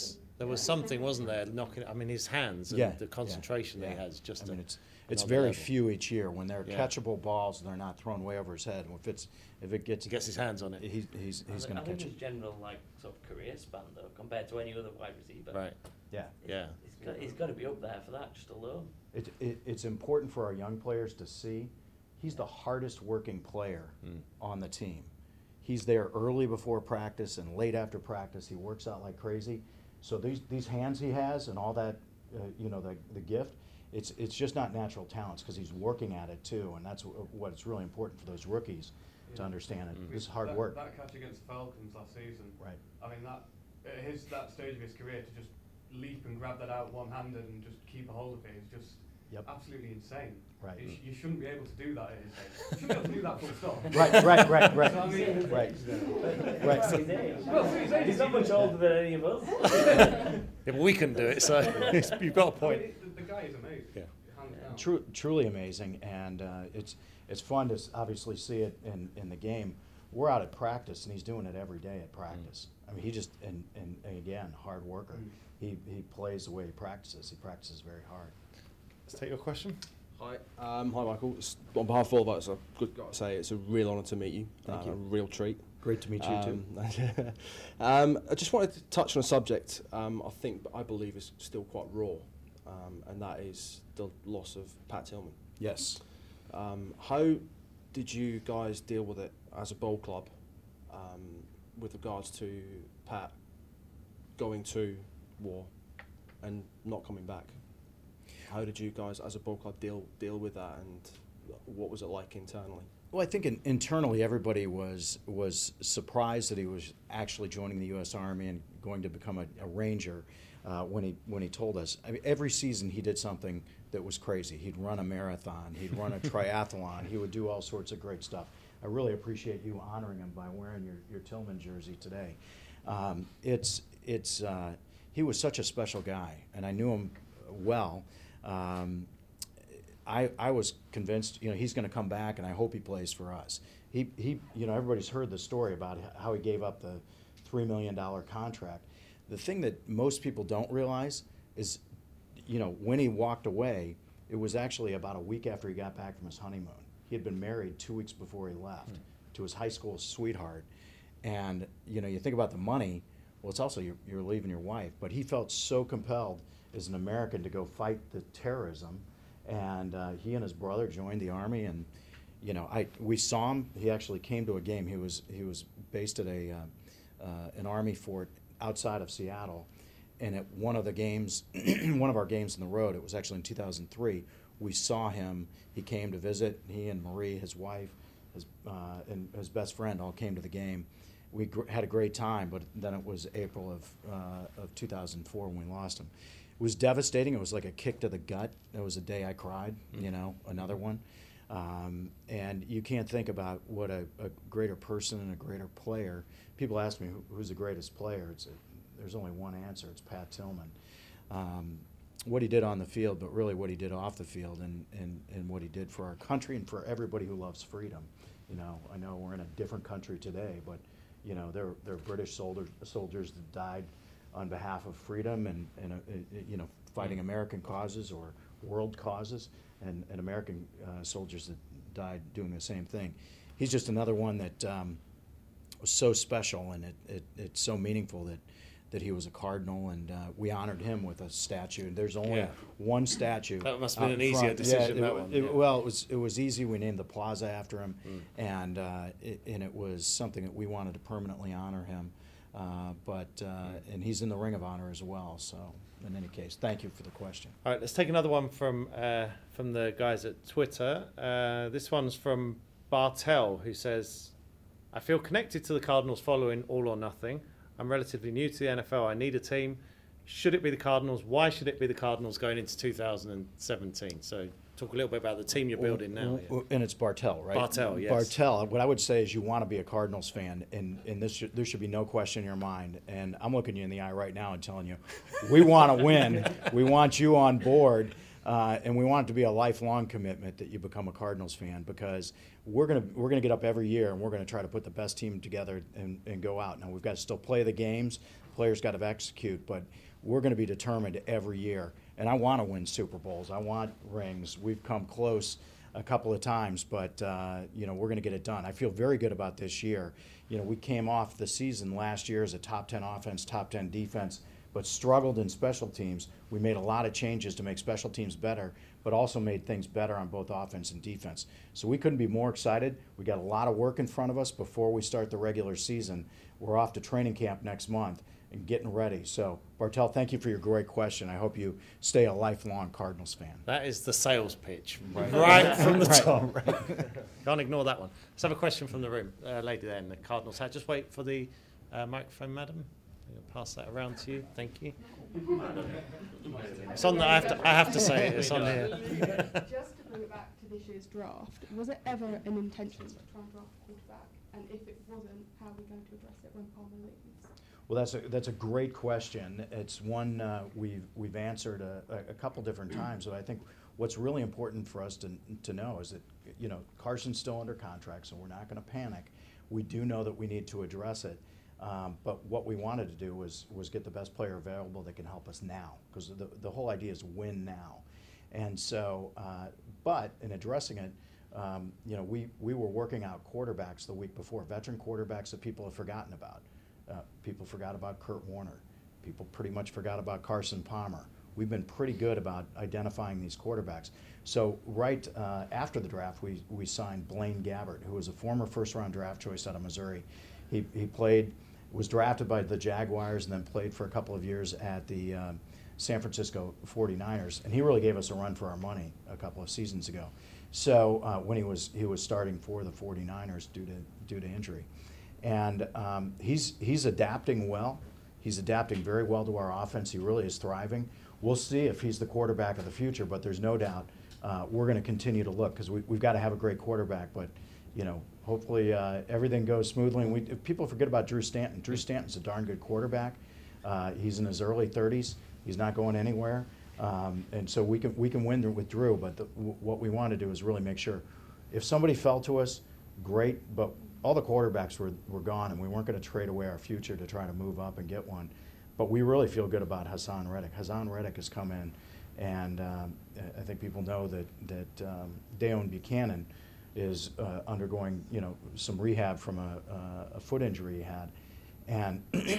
There was something, wasn't there, knocking? I mean, his hands and Yeah, the concentration yeah, that he yeah. has. Just I mean, a- it's it's another very level. few each year when they're Yeah. catchable balls. They're not thrown way over his head. If it's if it gets He gets his hands on it. he's he's, he's I, going I to think catch his it. general like sort of career span though, compared to any other wide receiver, Right. Yeah. Yeah. he's got, he's got to be up there for that just alone. It, it, it's important for our young players to see he's the hardest working player Mm. on the team. He's there early before practice and late after practice. He works out like crazy. So these these hands he has and all that, uh, you know, the the gift. It's it's just not natural talents because he's working at it too, and that's w- what it's really important for those rookies to Yeah. understand it. Mm. This is hard that, work. That catch against the Falcons last season. Right. I mean, that at his that stage of his career to just leap and grab that out one-handed and just keep a hold of it is just Yep. absolutely insane. Right. You, sh- you shouldn't be able to do that at his age. You shouldn't be able to do that full stop. Right, right, right, right. So, I mean, Right. But Right. for his age. Well, for his age, he's not he much did- older than any of us. Yeah, but we can do it. So you've got a I point. mean, it- the, the guy is amazing. Yeah. Hands down. Tru- truly amazing, and uh, it's it's fun to s- obviously see it in, in the game. We're out at practice, and he's doing it every day at practice. I mean, he just and, and, and again, hard worker. Mm. He he plays the way he practices. He practices very hard. Let's take your question. Hi, um, hi Michael. It's, on behalf of all of us, I've got to say it's a real honour to meet you. Thank uh, you. A real treat. Great to meet you too. Um, um, I just wanted to touch on a subject um, I think, I believe is still quite raw, um, and that is the loss of Pat Tillman. Yes. Um, how did you guys deal with it as a bowl club um, with regards to Pat going to war and not coming back? How did you guys as a bowl club deal deal with that, and what was it like internally? Well, I think in, internally everybody was was surprised that he was actually joining the U S Army and going to become a, a ranger. Uh, when he when he told us, I mean, every season he did something that was crazy. He'd run a marathon, he'd run a triathlon, he would do all sorts of great stuff. I really appreciate you honoring him by wearing your, your Tillman jersey today. Um, it's it's uh, he was such a special guy, and I knew him well. Um, I, I was convinced, you know, he's going to come back, and I hope he plays for us. He, he, you know, everybody's heard the story about how he gave up the three million dollars contract. The thing that most people don't realize is, you know, when he walked away, it was actually about a week after he got back from his honeymoon. He had been married two weeks before he left mm. to his high school sweetheart. And, you know, you think about the money, well, it's also you're, you're leaving your wife. But he felt so compelled as an American to go fight the terrorism. And uh, he and his brother joined the Army, and you know, I we saw him. He actually came to a game. He was he was based at a uh, uh, an Army fort outside of Seattle, and at one of the games, one of our games in the road, it was actually in two thousand three. We saw him. He came to visit. He and Marie, his wife, his uh, and his best friend, all came to the game. We gr- had a great time, but then it was April of uh, of two thousand four when we lost him. It was devastating. It was like a kick to the gut. It was a day I cried, you know, another one. Um, and you can't think about what a, a greater person and a greater player. People ask me who, who's the greatest player. It's a, there's only one answer. It's Pat Tillman. Um, what he did on the field, but really what he did off the field, and, and, and what he did for our country and for everybody who loves freedom. You know, I know we're in a different country today, but you know, there there are British soldiers soldiers that died on behalf of freedom and, and uh, uh, you know, fighting American causes or world causes, and, and American uh, soldiers that died doing the same thing. He's just another one that um, was so special, and it, it, it's so meaningful that, that he was a Cardinal, and uh, we honored him with a statue. There's only Yeah. one statue. That must have been out an easier front. decision, Yeah, that it, one, it- yeah. Well, it was, it was easy. We named the plaza after him, Mm. and, uh, it, and it was something that we wanted to permanently honor him. Uh, but uh, and he's in the Ring of Honor as well. So, in any case, thank you for the question. All right, let's take another one from uh, from the guys at Twitter. Uh, this one's from Bartel, who says, "I feel connected to the Cardinals following All or Nothing. I'm relatively new to the N F L. I need a team. Should it be the Cardinals? Why should it be the Cardinals going into two thousand seventeen?" So, talk a little bit about the team you're building now. Yeah. And it's Bartel, right? Bartel, yes. Bartel. What I would say is you want to be a Cardinals fan, and, and this should, there should be no question in your mind. And I'm looking you in the eye right now and telling you, we want to win. We want you on board, uh, and we want it to be a lifelong commitment that you become a Cardinals fan, because we're gonna we're gonna get up every year and we're gonna try to put the best team together and, and go out. Now we've got to still play the games. Players got to execute, but we're going to be determined every year. And I want to win Super Bowls. I want rings. We've come close a couple of times, but uh, you know, we're going to get it done. I feel very good about this year. You know, we came off the season last year as a top ten offense, top ten defense, but struggled in special teams. We made a lot of changes to make special teams better, but also made things better on both offense and defense. So we couldn't be more excited. We got a lot of work in front of us before we start the regular season. We're off to training camp next month and getting ready. So, Bartel, thank you for your great question. I hope you stay a lifelong Cardinals fan. That is the sales pitch, right, Right. right from the Right. top. Right. Can't ignore that one. Let's have a question from the room. Uh, lady there in the Cardinals hat. Just wait for the uh, microphone, madam. I'll pass that around to you. Thank you. It's on the, I have to, I have to say it. It's on here. Just to bring it back to this year's draft, was it ever an intention to try and draft a quarterback? And if it wasn't, how are we going to address it when Palmer leaves? Well, that's a that's a great question. It's one uh, we've we've answered a, a couple different times. But I think what's really important for us to to know is that, you know, Carson's still under contract, so we're not going to panic. We do know that we need to address it, um, but what we wanted to do was was get the best player available that can help us now, because the the whole idea is win now, and so uh, but in addressing it. Um, you know, we, we were working out quarterbacks the week before, veteran quarterbacks that people have forgotten about. Uh, people forgot about Kurt Warner. People pretty much forgot about Carson Palmer. We've been pretty good about identifying these quarterbacks. So right uh, after the draft, we, we signed Blaine Gabbert, who was a former first-round draft choice out of Missouri. He, he played, was drafted by the Jaguars and then played for a couple of years at the um, San Francisco forty-niners, and he really gave us a run for our money a couple of seasons ago. So uh, when he was he was starting for the forty-niners due to due to injury, and um, he's he's adapting well. He's adapting very well to our offense. He really is thriving. We'll see if he's the quarterback of the future, but there's no doubt uh, we're going to continue to look, because we, we've got to have a great quarterback. But you know, hopefully uh, everything goes smoothly. And we if people forget about Drew Stanton. Drew Stanton's a darn good quarterback. Uh, he's in his early thirties. He's not going anywhere. Um, and so we can we can win with Drew, but the, w what we want to do is really make sure if somebody fell to us, great, but all the quarterbacks were, were gone, and we weren't going to trade away our future to try to move up and get one. But we really feel good about Hassan Reddick. Hassan Reddick has come in, and um, I think people know that that um, Dayon Buchanan is uh, undergoing you know some rehab from a, uh, a foot injury he had, and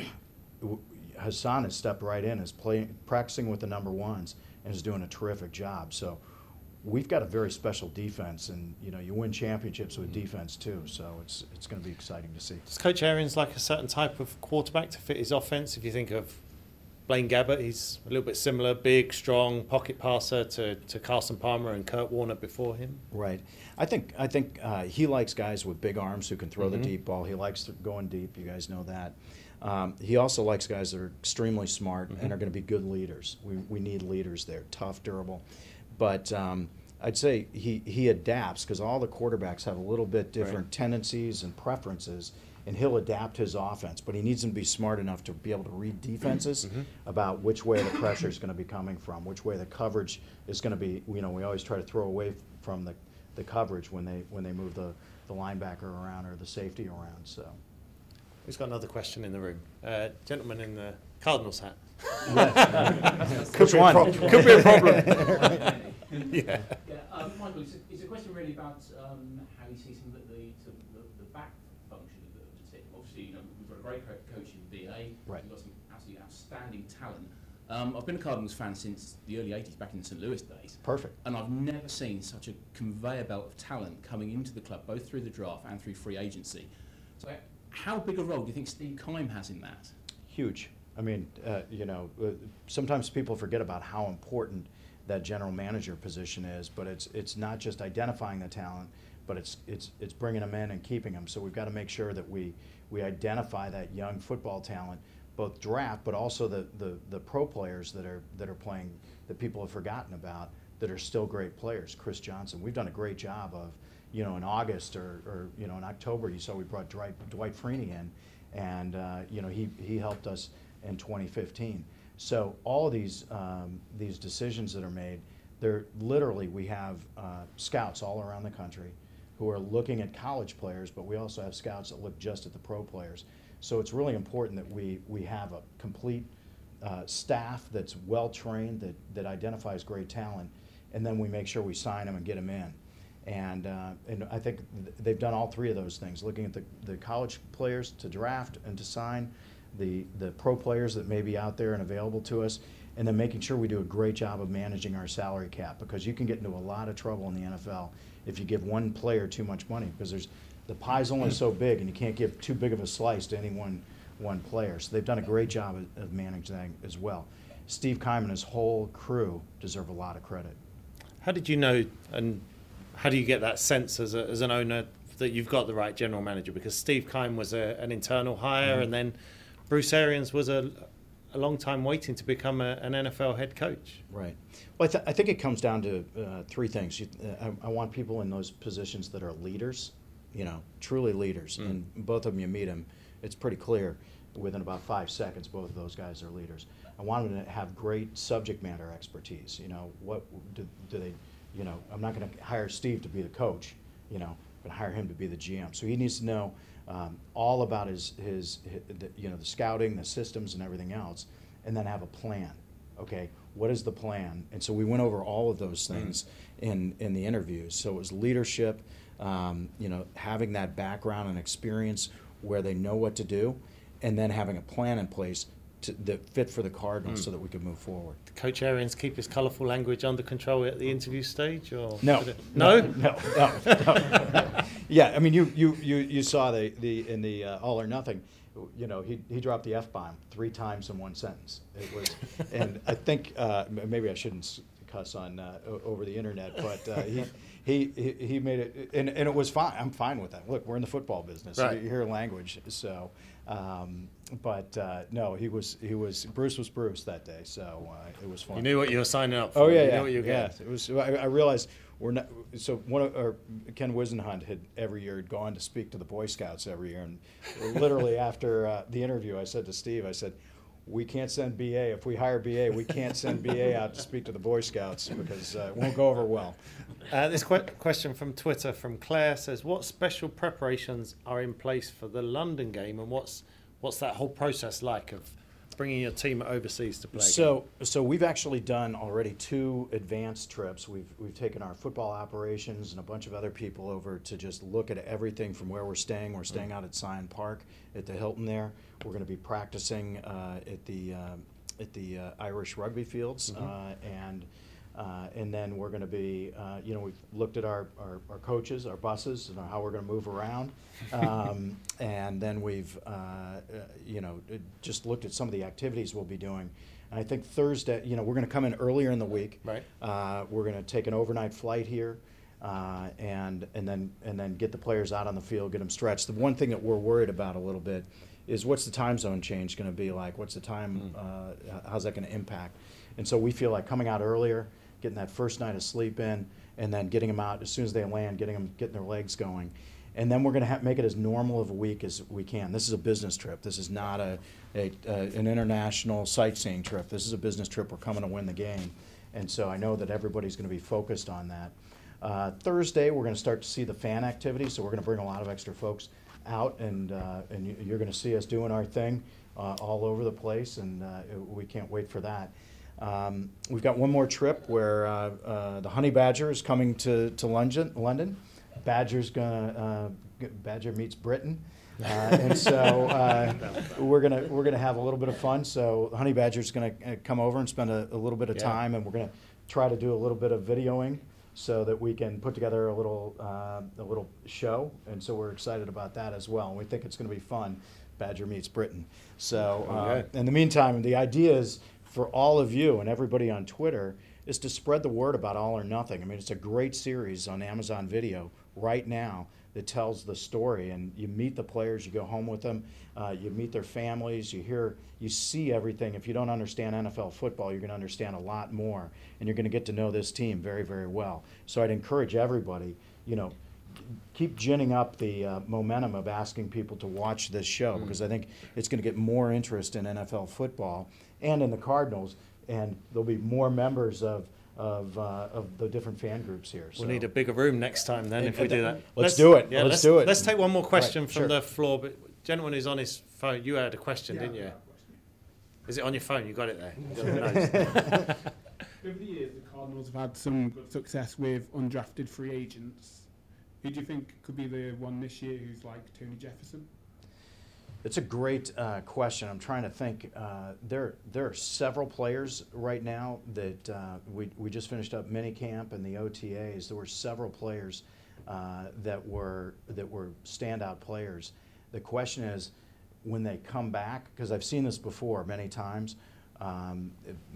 Hassan has stepped right in, is playing, practicing with the number ones, and is doing a terrific job. So we've got a very special defense, and you know you win championships with defense too. So it's it's going to be exciting to see. Does Coach Arians like a certain type of quarterback to fit his offense? If you think of Blaine Gabbert, he's a little bit similar, big, strong pocket passer to, to Carson Palmer and Kurt Warner before him. Right. I think I think uh, he likes guys with big arms who can throw Mm-hmm. the deep ball. He likes going deep. You guys know that. Um, he also likes guys that are extremely smart Mm-hmm. and are going to be good leaders. We, we need leaders there, tough, durable. But um, I'd say he, he adapts, because all the quarterbacks have a little bit different Right. tendencies and preferences, and he'll adapt his offense. But he needs them to be smart enough to be able to read defenses Mm-hmm. about which way the pressure is going to be coming from, which way the coverage is going to be. You know, we always try to throw away from the, the coverage when they when they move the, the linebacker around or the safety around. So. Who's got another question in the room? Uh, gentleman in the Cardinals hat. Could be a problem. Could be a problem. yeah. Yeah, um, Michael, it's a, it's a question really about um, how you see some of the, sort of the, the back function of the, of the team. Obviously, you know, we've got a great co- coach in B A. Right. We've got some absolutely outstanding talent. Um, I've been a Cardinals fan since the early eighties, back in the Saint Louis days. Perfect. And I've never seen such a conveyor belt of talent coming into the club, both through the draft and through free agency. So how big a role do you think Steve Keim has in that? Huge. I mean, uh, you know, uh, sometimes people forget about how important that general manager position is, but it's it's not just identifying the talent, but it's it's it's bringing them in and keeping them. So we've got to make sure that we we identify that young football talent, both draft, but also the the the pro players that are that are playing that people have forgotten about, that are still great players. Chris Johnson, we've done a great job of, you know, in August or, or you know in October, you saw we brought Dwight, Dwight Freeney in, and uh, you know he he helped us in twenty fifteen. So all of these um, these decisions that are made, they're literally, we have uh, scouts all around the country who are looking at college players, but we also have scouts that look just at the pro players. So it's really important that we we have a complete uh, staff that's well-trained, that, that identifies great talent, and then we make sure we sign them and get them in. And, uh, and I think th- they've done all three of those things, looking at the, the college players to draft and to sign, the, the pro players that may be out there and available to us, and then making sure we do a great job of managing our salary cap, because you can get into a lot of trouble in the N F L if you give one player too much money, because there's the pie's only so big and you can't give too big of a slice to any one, one player. So they've done a great job of, of managing that as well. Steve Keim and his whole crew deserve a lot of credit. How did you know, and how do you get that sense as, a, as an owner that you've got the right general manager? Because Steve Keim was a, an internal hire, mm-hmm. and then Bruce Arians was a, a long time waiting to become a, an N F L head coach. Right. Well, I, th- I think it comes down to uh, three things. You, uh, I, I want people in those positions that are leaders, you know, truly leaders. Mm. And both of them, you meet them, it's pretty clear within about five seconds both of those guys are leaders. I want them to have great subject matter expertise. You know, what do, do they, you know, I'm not going to hire Steve to be the coach, you know, but hire him to be the G M. So he needs to know um, all about his, his, his the, you know, the scouting, the systems, and everything else, and then have a plan. Okay, what is the plan? And so we went over all of those things mm. in, in the interviews. So it was leadership, um, you know, having that background and experience where they know what to do, and then having a plan in place to, that fit for the Cardinals mm. so that we could move forward. Did Coach Arians keep his colourful language under control at the interview stage? Or no. It, no? No? No, no, no. Yeah, I mean, you, you, you, you saw the, the in the uh, All or Nothing, you know, he he dropped the F-bomb three times in one sentence. It was, and I think uh, maybe I shouldn't cuss on uh, over the internet, but uh, he, he he made it, and, and it was fine. I'm fine with that. Look, we're in the football business. Right. You hear language, so. Um, but uh, no, he was he was Bruce was Bruce that day, so uh, it was fun. You knew what you were signing up for. Oh yeah, you yeah, knew what you were yeah. getting. It was. I, I realized we're not. So one of our Ken Wisenhunt had every year had gone to speak to the Boy Scouts every year, and literally after uh, the interview, I said to Steve, I said, we can't send B A. If we hire B A, we can't send B A out to speak to the Boy Scouts because uh, it won't go over well. Uh, this que- question from Twitter from Claire says, what special preparations are in place for the London game, and what's what's that whole process like of bringing your team overseas to play? So, so we've actually done already two advanced trips. We've we've taken our football operations and a bunch of other people over to just look at everything from where we're staying. We're staying out at Scion Park at the Hilton there. We're going to be practicing uh, at the uh, at the uh, Irish rugby fields, mm-hmm. uh, and uh, and then we're going to be, uh, you know, we've looked at our, our, our coaches, our buses, and how we're going to move around, um, and then we've, uh, uh, you know, just looked at some of the activities we'll be doing. And I think Thursday, you know, we're going to come in earlier in the week. Right. Uh, we're going to take an overnight flight here, uh, and and then and then get the players out on the field, get them stretched. The one thing that we're worried about a little bit is what's the time zone change going to be like? What's the time? Mm. Uh, how's that going to impact? And so we feel like coming out earlier, getting that first night of sleep in, and then getting them out as soon as they land, getting them getting their legs going, and then we're going to ha- make it as normal of a week as we can. This is a business trip. This is not a, a uh, an international sightseeing trip. This is a business trip. We're coming to win the game, and so I know that everybody's going to be focused on that. Uh, Thursday, we're going to start to see the fan activity, so we're going to bring a lot of extra folks out, and uh, and you, you're going to see us doing our thing uh, all over the place, and uh, we can't wait for that. Um, we've got one more trip where uh, uh, the Honey Badger is coming to, to London. London. Badger's gonna uh, Badger meets Britain, uh, and so uh, we're gonna we're gonna have a little bit of fun. So Honey Badger's gonna come over and spend a, a little bit of yeah. time, and we're gonna try to do a little bit of videoing so that we can put together a little uh, a little show. And so we're excited about that as well. And we think it's gonna be fun. Badger meets Britain. So uh, okay. in the meantime, the idea is for all of you and everybody on Twitter is to spread the word about All or Nothing. I mean, it's a great series on Amazon Video right now that tells the story, and you meet the players, you go home with them, uh, you meet their families, you hear, you see everything. If you don't understand N F L football, you're going to understand a lot more, and you're going to get to know this team very, very well. So I'd encourage everybody, you know, keep ginning up the uh, momentum of asking people to watch this show, because I think it's going to get more interest in N F L football and in the Cardinals, and there'll be more members of of uh, of the different fan groups here. So. We'll need a bigger room next time then if we do that. Let's, let's do it. Yeah, let's, let's do it. Let's take one more question right, from sure. the floor. But gentleman who's on his phone, you had a question, yeah, didn't you? Is it on your phone? You got it there. You got the Over the years, the Cardinals have had some good success with undrafted free agents. Who do you think could be the one this year who's like Tony Jefferson? It's a great uh, question. I'm trying to think. Uh, there, there are several players right now that uh, we we just finished up mini camp and the O T As. There were several players uh, that were that were standout players. The question is, when they come back, because I've seen this before many times. Um,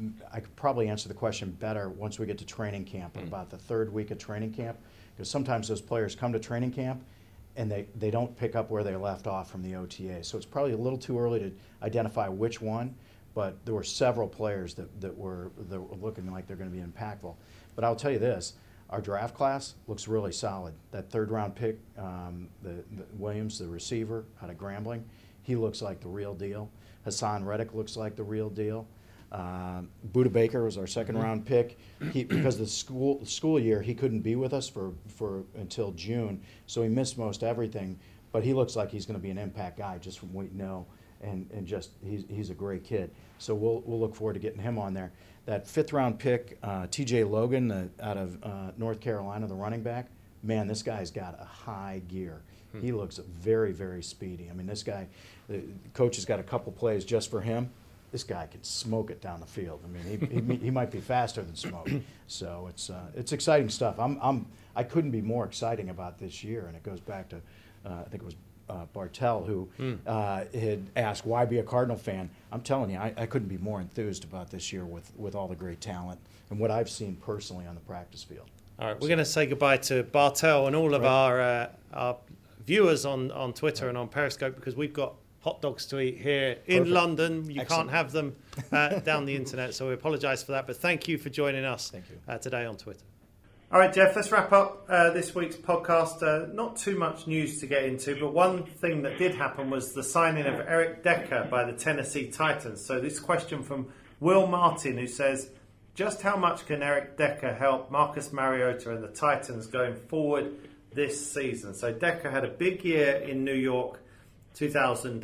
I could probably answer the question better once we get to training camp, mm. about the third week of training camp, because sometimes those players come to training camp and they, they don't pick up where they left off from the O T A. So it's probably a little too early to identify which one, but there were several players that, that, were, that were looking like they're going to be impactful. But I'll tell you this, our draft class looks really solid. That third round pick, um, the, the Williams, the receiver out of Grambling, he looks like the real deal. Hassan Reddick looks like the real deal. Uh, Buda Baker was our second mm-hmm. round pick. He, because of the school school year, he couldn't be with us for, for until June, so he missed most everything. But he looks like he's going to be an impact guy just from what we know, and, and just he's he's a great kid. So we'll we'll look forward to getting him on there. That fifth round pick, uh, T J Logan, the, out of uh, North Carolina, the running back. Man, this guy's got a high gear. Hmm. He looks very very speedy. I mean, this guy, the coach has got a couple plays just for him. This guy can smoke it down the field. I mean, he, he, he might be faster than smoke. So it's uh, it's exciting stuff. I'm I'm I couldn't be more exciting about this year, and it goes back to uh, I think it was uh, Bartell who mm. uh, had asked why be a Cardinal fan. I'm telling you, I, I couldn't be more enthused about this year with with all the great talent and what I've seen personally on the practice field. All right, we're going to say goodbye to Bartell and all of right. our uh, our viewers on on Twitter right. and on Periscope, because we've got hot dogs to eat here in Perfect. London. You Excellent. Can't have them uh, down the internet, so we apologise for that. But thank you for joining us thank you. Uh, today on Twitter. All right, Jeff, let's wrap up uh, this week's podcast. Uh, not too much news to get into, but one thing that did happen was the signing of Eric Decker by the Tennessee Titans. So this question from Will Martin, who says, just how much can Eric Decker help Marcus Mariota and the Titans going forward this season? So Decker had a big year in New York, two thousand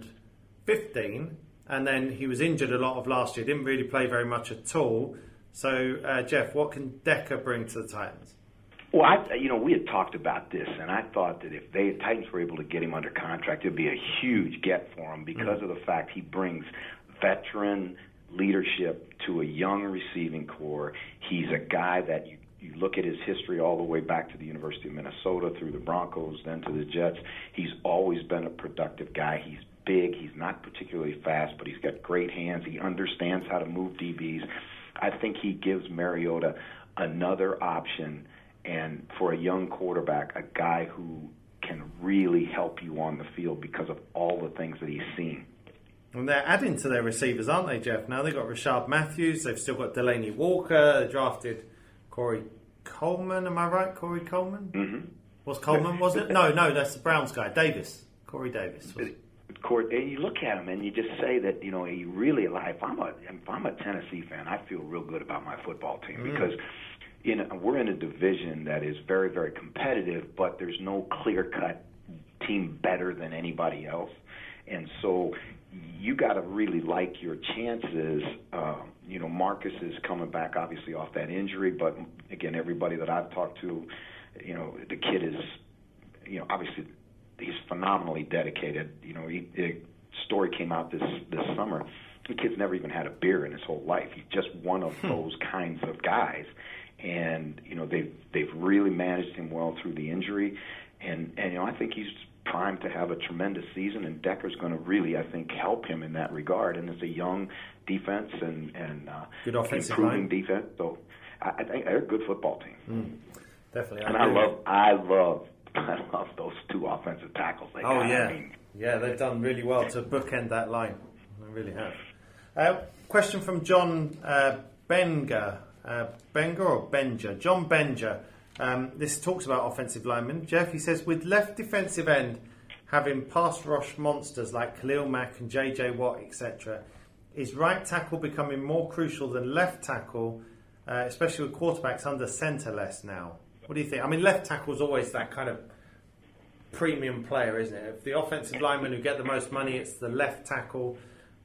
fifteen, and then he was injured a lot of last year, didn't really play very much at all. So, uh, Jeff, what can Decker bring to the Titans? Well, I, you know, we had talked about this, and I thought that if they Titans were able to get him under contract, it would be a huge get for him because mm-hmm. of the fact he brings veteran leadership to a young receiving corps. He's a guy that you You look at his history all the way back to the University of Minnesota, through the Broncos, then to the Jets. He's always been a productive guy. He's big. He's not particularly fast, but he's got great hands. He understands how to move D Bs. I think he gives Mariota another option, and for a young quarterback, a guy who can really help you on the field because of all the things that he's seen. And they're adding to their receivers, aren't they, Jeff? Now they've got Rashard Matthews. They've still got Delaney Walker. They drafted Corey Coleman, am I right? Corey Coleman? Mm-hmm. Was Coleman, was it? No, no, that's the Browns guy. Davis. Corey Davis. Was Corey, and you look at him and you just say that, you know, you really like, if I'm a, if I'm a Tennessee fan, I feel real good about my football team mm. because you know, we're in a division that is very, very competitive, but there's no clear-cut team better than anybody else. And so you got to really like your chances. Uh, you know, Marcus is coming back, obviously, off that injury. But, again, everybody that I've talked to, you know, the kid is, you know, obviously he's phenomenally dedicated. You know, he, a story came out this, this summer. The kid's never even had a beer in his whole life. He's just one of those kinds of guys. And, you know, they've, they've really managed him well through the injury. And, and, you know, I think he's primed to have a tremendous season, and Decker's going to really, I think, help him in that regard. And it's a young defense and, and uh, good offensive improving line. defense. So I, I think they're a good football team. Mm, definitely. And I, I love, I love, I love those two offensive tackles. They oh, got. yeah. I mean, yeah, they've done really well to bookend that line. They really have. Uh, question from John uh, Benger. Uh, Benger or Benger? John Benger. Um, this talks about offensive linemen. Jeff, he says, with left defensive end having pass rush monsters like Khalil Mack and J J Watt, et cetera, is right tackle becoming more crucial than left tackle, uh, especially with quarterbacks under centre less now? What do you think? I mean, left tackle is always that kind of premium player, isn't it? If the offensive linemen who get the most money, it's the left tackle.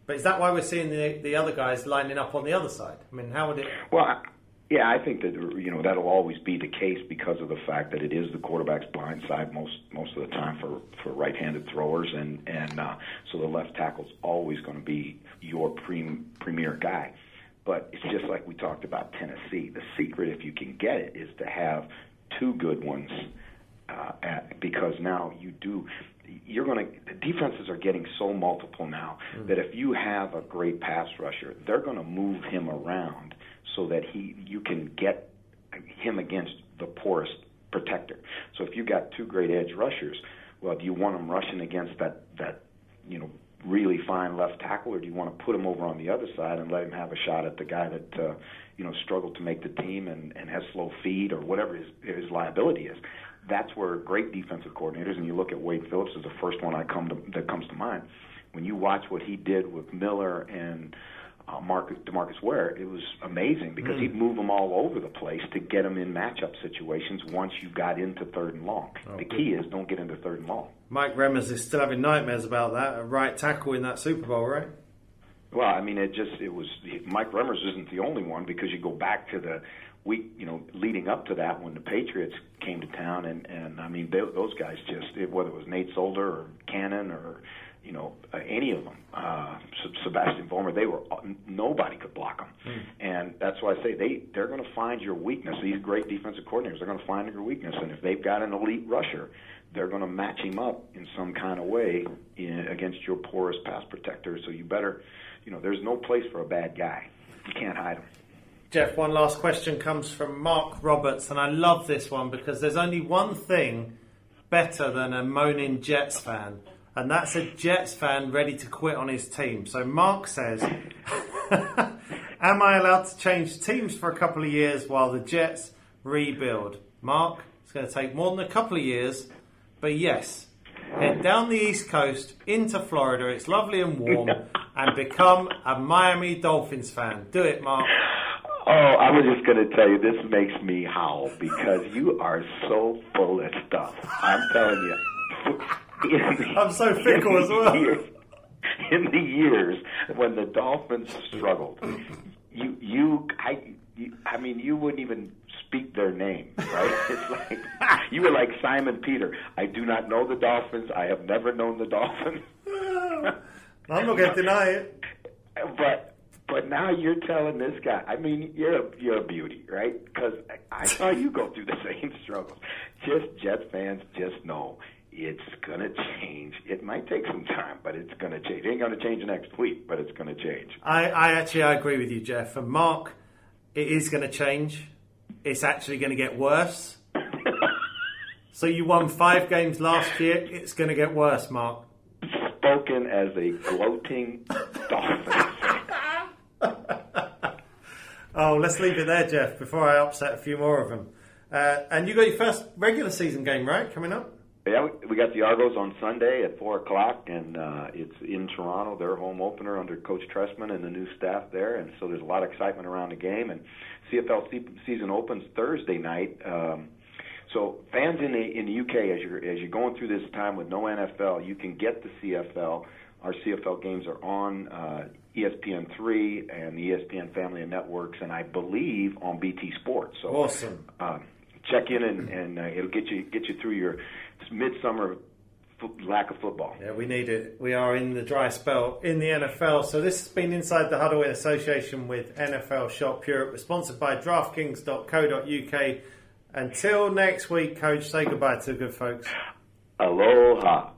But is that why we're seeing the the other guys lining up on the other side? I mean, how would it... Well, I, yeah, I think that, you know, that'll always be the case because of the fact that it is the quarterback's blind side most most of the time for, for right-handed throwers, and, and uh, so the left tackle's always going to be your pre- premier guy. But it's just like we talked about Tennessee. The secret, if you can get it, is to have two good ones, uh, at, because now you do... You're going to. The defenses are getting so multiple now mm. that if you have a great pass rusher, they're going to move him around so that he you can get him against the poorest protector. So if you got two great edge rushers, well, do you want them rushing against that that you know really fine left tackle, or do you want to put him over on the other side and let him have a shot at the guy that uh, you know struggled to make the team and, and has slow feet or whatever his his liability is? That's where great defensive coordinators, and you look at Wade Phillips as the first one I come to, that comes to mind. When you watch what he did with Miller and uh, Marcus, DeMarcus Ware, it was amazing because mm. he'd move them all over the place to get them in matchup situations once you got into third and long. Oh, the key is don't get into third and long. Mike Remmers is still having nightmares about that, a right tackle in that Super Bowl, right? Well, I mean, it just, it was, Mike Remmers isn't the only one because you go back to the week, you know, leading up to that when the Patriots came to town, and, and I mean, they, those guys just, whether it was Nate Solder or Cannon or, you know, uh, any of them, uh, Sebastian Vollmer, they were, nobody could block them. Mm. And that's why I say they, they're going to find your weakness. These great defensive coordinators, they're going to find your weakness. And if they've got an elite rusher, they're going to match him up in some kind of way in, against your poorest pass protector. So you better, you know, there's no place for a bad guy. You can't hide him. Jeff, one last question comes from Mark Roberts, and I love this one because there's only one thing better than a moaning Jets fan, and that's a Jets fan ready to quit on his team. So Mark says, am I allowed to change teams for a couple of years while the Jets rebuild? Mark, it's going to take more than a couple of years, but yes, head down the East Coast into Florida, it's lovely and warm, and become a Miami Dolphins fan. Do it, Mark. Oh, I was just going to tell you, this makes me howl because you are so full of stuff. I'm telling you. The, I'm so fickle as well. Years, in the years when the Dolphins struggled, you, you, I, you, I mean, you wouldn't even speak their name, right? It's like you were like Simon Peter. I do not know the Dolphins. I have never known the Dolphins. I'm not going to deny it. But. But now you're telling this guy, I mean, you're a, you're a beauty, right? Because I saw you go through the same struggles. Just Jets fans just know it's going to change. It might take some time, but it's going to change. It ain't going to change next week, but it's going to change. I, I actually I agree with you, Jeff. And Mark, it is going to change. It's actually going to get worse. So you won five games last year. It's going to get worse, Mark. Spoken as a gloating Dolphin. Oh, let's leave it there, Jeff, before I upset a few more of them. Uh, and you got your first regular season game, right, coming up? Yeah, we got the Argos on Sunday at four o'clock, and uh, it's in Toronto, their home opener under Coach Tressman and the new staff there, and so there's a lot of excitement around the game. And C F L season opens Thursday night. Um, so fans in the in the U K, as you're, as you're going through this time with no N F L, you can get the C F L. Our C F L games are on uh, E S P N three and the E S P N family of networks, and I believe on B T Sports. So, awesome. Uh, check in, and, and uh, it'll get you get you through your midsummer f- lack of football. Yeah, we need it. We are in the dry spell in the N F L. So this has been Inside the Huddle in association with N F L Shop Europe. We're sponsored by DraftKings dot co dot U K. Until next week, Coach, say goodbye to the good folks. Aloha.